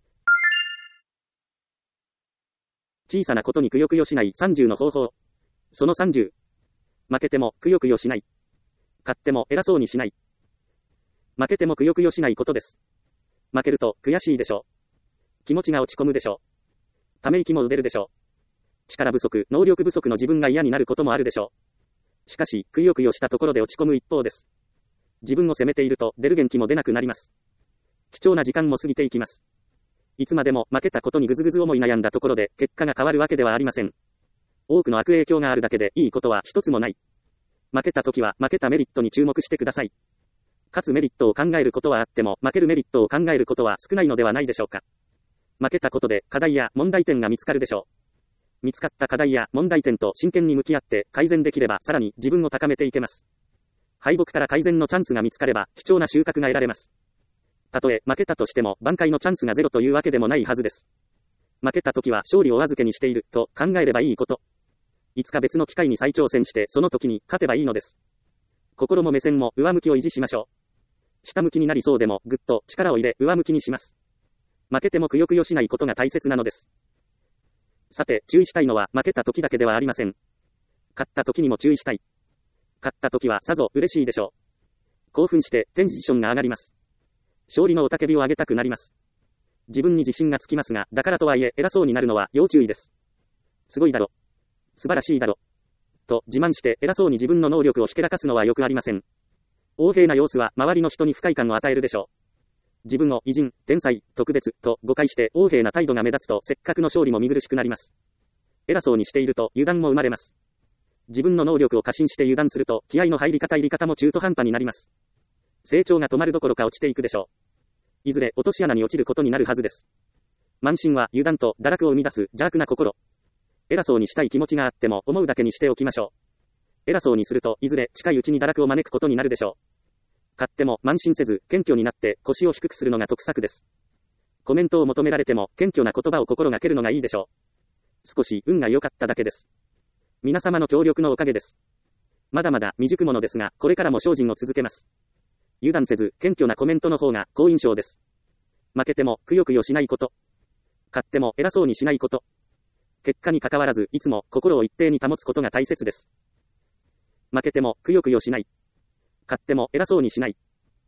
A: 小さなことにくよくよしないさんじゅうの方法。そのさんじゅう。負けてもくよくよしない。勝っても偉そうにしない。負けてもくよくよしないことです。負けると悔しいでしょう。気持ちが落ち込むでしょう。ため息も出るでしょう。力不足、能力不足の自分が嫌になることもあるでしょう。しかし、くよくよしたところで落ち込む一方です。自分を責めていると出る元気も出なくなります。貴重な時間も過ぎていきます。いつまでも負けたことにぐずぐず思い悩んだところで結果が変わるわけではありません。多くの悪影響があるだけでいいことは一つもない。負けた時は負けたメリットに注目してください。勝つメリットを考えることはあっても負けるメリットを考えることは少ないのではないでしょうか。負けたことで課題や問題点が見つかるでしょう。見つかった課題や問題点と真剣に向き合って改善できればさらに自分を高めていけます。敗北から改善のチャンスが見つかれば貴重な収穫が得られます。たとえ負けたとしても挽回のチャンスがゼロというわけでもないはずです。負けた時は勝利をお預けにしていると考えればいいこと。いつか別の機会に再挑戦してその時に勝てばいいのです。心も目線も上向きを維持しましょう。下向きになりそうでもぐっと力を入れ上向きにします。負けてもくよくよしないことが大切なのです。さて、注意したいのは負けた時だけではありません。勝った時にも注意したい。勝った時はさぞ嬉しいでしょう。興奮してテンションが上がります。勝利の雄たけびを上げたくなります。自分に自信がつきますが、だからとはいえ偉そうになるのは要注意です。すごいだろ。素晴らしいだろ。と自慢して偉そうに自分の能力をひけらかすのはよくありません。横柄な様子は周りの人に不快感を与えるでしょう。自分を偉人、天才、特別と誤解して横柄な態度が目立つとせっかくの勝利も見苦しくなります。偉そうにしていると油断も生まれます。自分の能力を過信して油断すると気合の入り方入り方も中途半端になります。成長が止まるどころか落ちていくでしょう。いずれ落とし穴に落ちることになるはずです。慢心は油断と堕落を生み出す邪悪な心。偉そうにしたい気持ちがあっても思うだけにしておきましょう。偉そうにするといずれ近いうちに堕落を招くことになるでしょう。勝っても慢心せず謙虚になって腰を低くするのが得策です。コメントを求められても謙虚な言葉を心がけるのがいいでしょう。少し運が良かっただけです。皆様の協力のおかげです。まだまだ未熟者ですが、これからも精進を続けます。油断せず謙虚なコメントの方が好印象です。負けてもくよくよしないこと。勝っても偉そうにしないこと。結果に関わらずいつも心を一定に保つことが大切です。負けてもくよくよしない。勝っても偉そうにしない。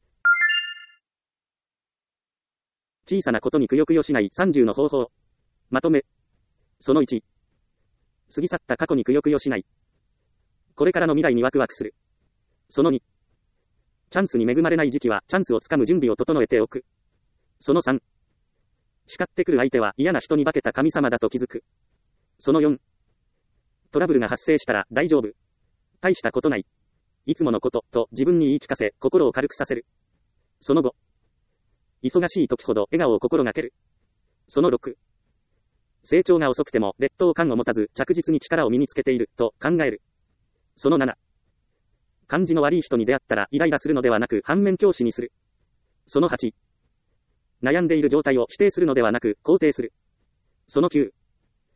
A: 小さなことにくよくよしないさんじゅうの方法。まとめ。そのいち。過ぎ去った過去にくよくよしない。これからの未来にワクワクする。そのに。チャンスに恵まれない時期はチャンスをつかむ準備を整えておく。そのさん。叱ってくる相手は嫌な人に化けた神様だと気づく。そのよん。トラブルが発生したら大丈夫。大したことない。いつものこと、と自分に言い聞かせ、心を軽くさせる。そのご。忙しい時ほど笑顔を心がける。そのろく。成長が遅くても劣等感を持たず着実に力を身につけている、と考える。そのなな。感じの悪い人に出会ったらイライラするのではなく反面教師にする。そのはち。悩んでいる状態を否定するのではなく肯定する。そのきゅう。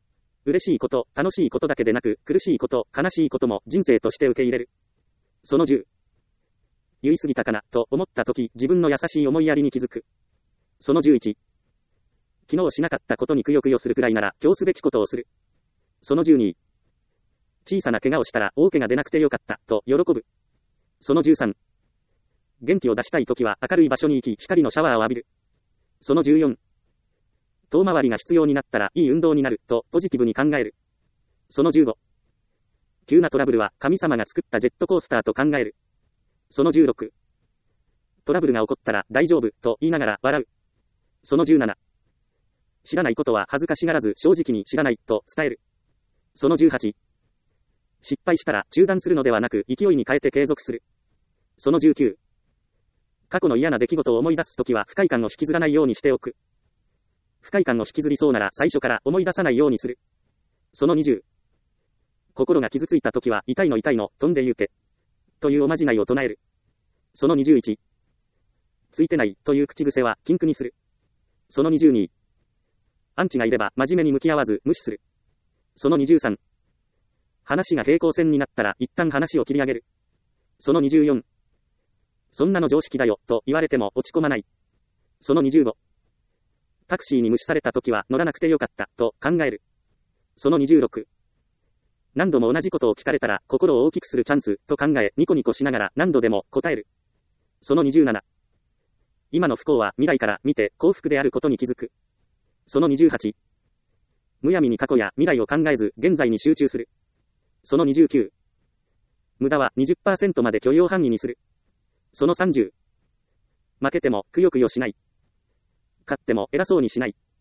A: 嬉しいこと、楽しいことだけでなく、苦しいこと、悲しいことも人生として受け入れる。そのじゅう。言い過ぎたかな、と思ったとき、自分の優しい思いやりに気づく。そのじゅういち。昨日しなかったことにくよくよするくらいなら、今日すべきことをする。そのじゅうに。小さな怪我をしたら、大怪我でなくてよかった、と喜ぶ。そのじゅうさん。元気を出したいときは、明るい場所に行き、光のシャワーを浴びる。そのじゅうよん。遠回りが必要になったら、いい運動になる、とポジティブに考える。そのじゅうご。急なトラブルは、神様が作ったジェットコースターと考える。そのじゅうろく。トラブルが起こったら、大丈夫、と言いながら笑う。そのじゅうなな。知らないことは恥ずかしがらず正直に知らない、と伝える。そのじゅうはち。失敗したら中断するのではなく勢いに変えて継続する。そのじゅうきゅう。過去の嫌な出来事を思い出すときは不快感を引きずらないようにしておく。不快感を引きずりそうなら最初から思い出さないようにする。そのにじゅう。心が傷ついたときは痛いの痛いの、飛んで行け。というおまじないを唱える。そのにじゅういち。ついてないという口癖は禁句にする。そのにじゅうに。アンチがいれば真面目に向き合わず無視する。そのにじゅうさん。話が平行線になったら一旦話を切り上げる。そのにじゅうよん。そんなの常識だよと言われても落ち込まない。そのにじゅうご。タクシーに無視された時は乗らなくてよかったと考える。そのにじゅうろく。何度も同じことを聞かれたら心を大きくするチャンスと考えニコニコしながら何度でも答える。そのにじゅうなな。今の不幸は未来から見て幸福であることに気づく。そのにじゅうはち。むやみに過去や未来を考えず現在に集中する。そのにじゅうきゅう。無駄は にじゅっパーセント まで許容範囲にする。そのさんじゅう。負けてもくよくよしない。勝っても偉そうにしない。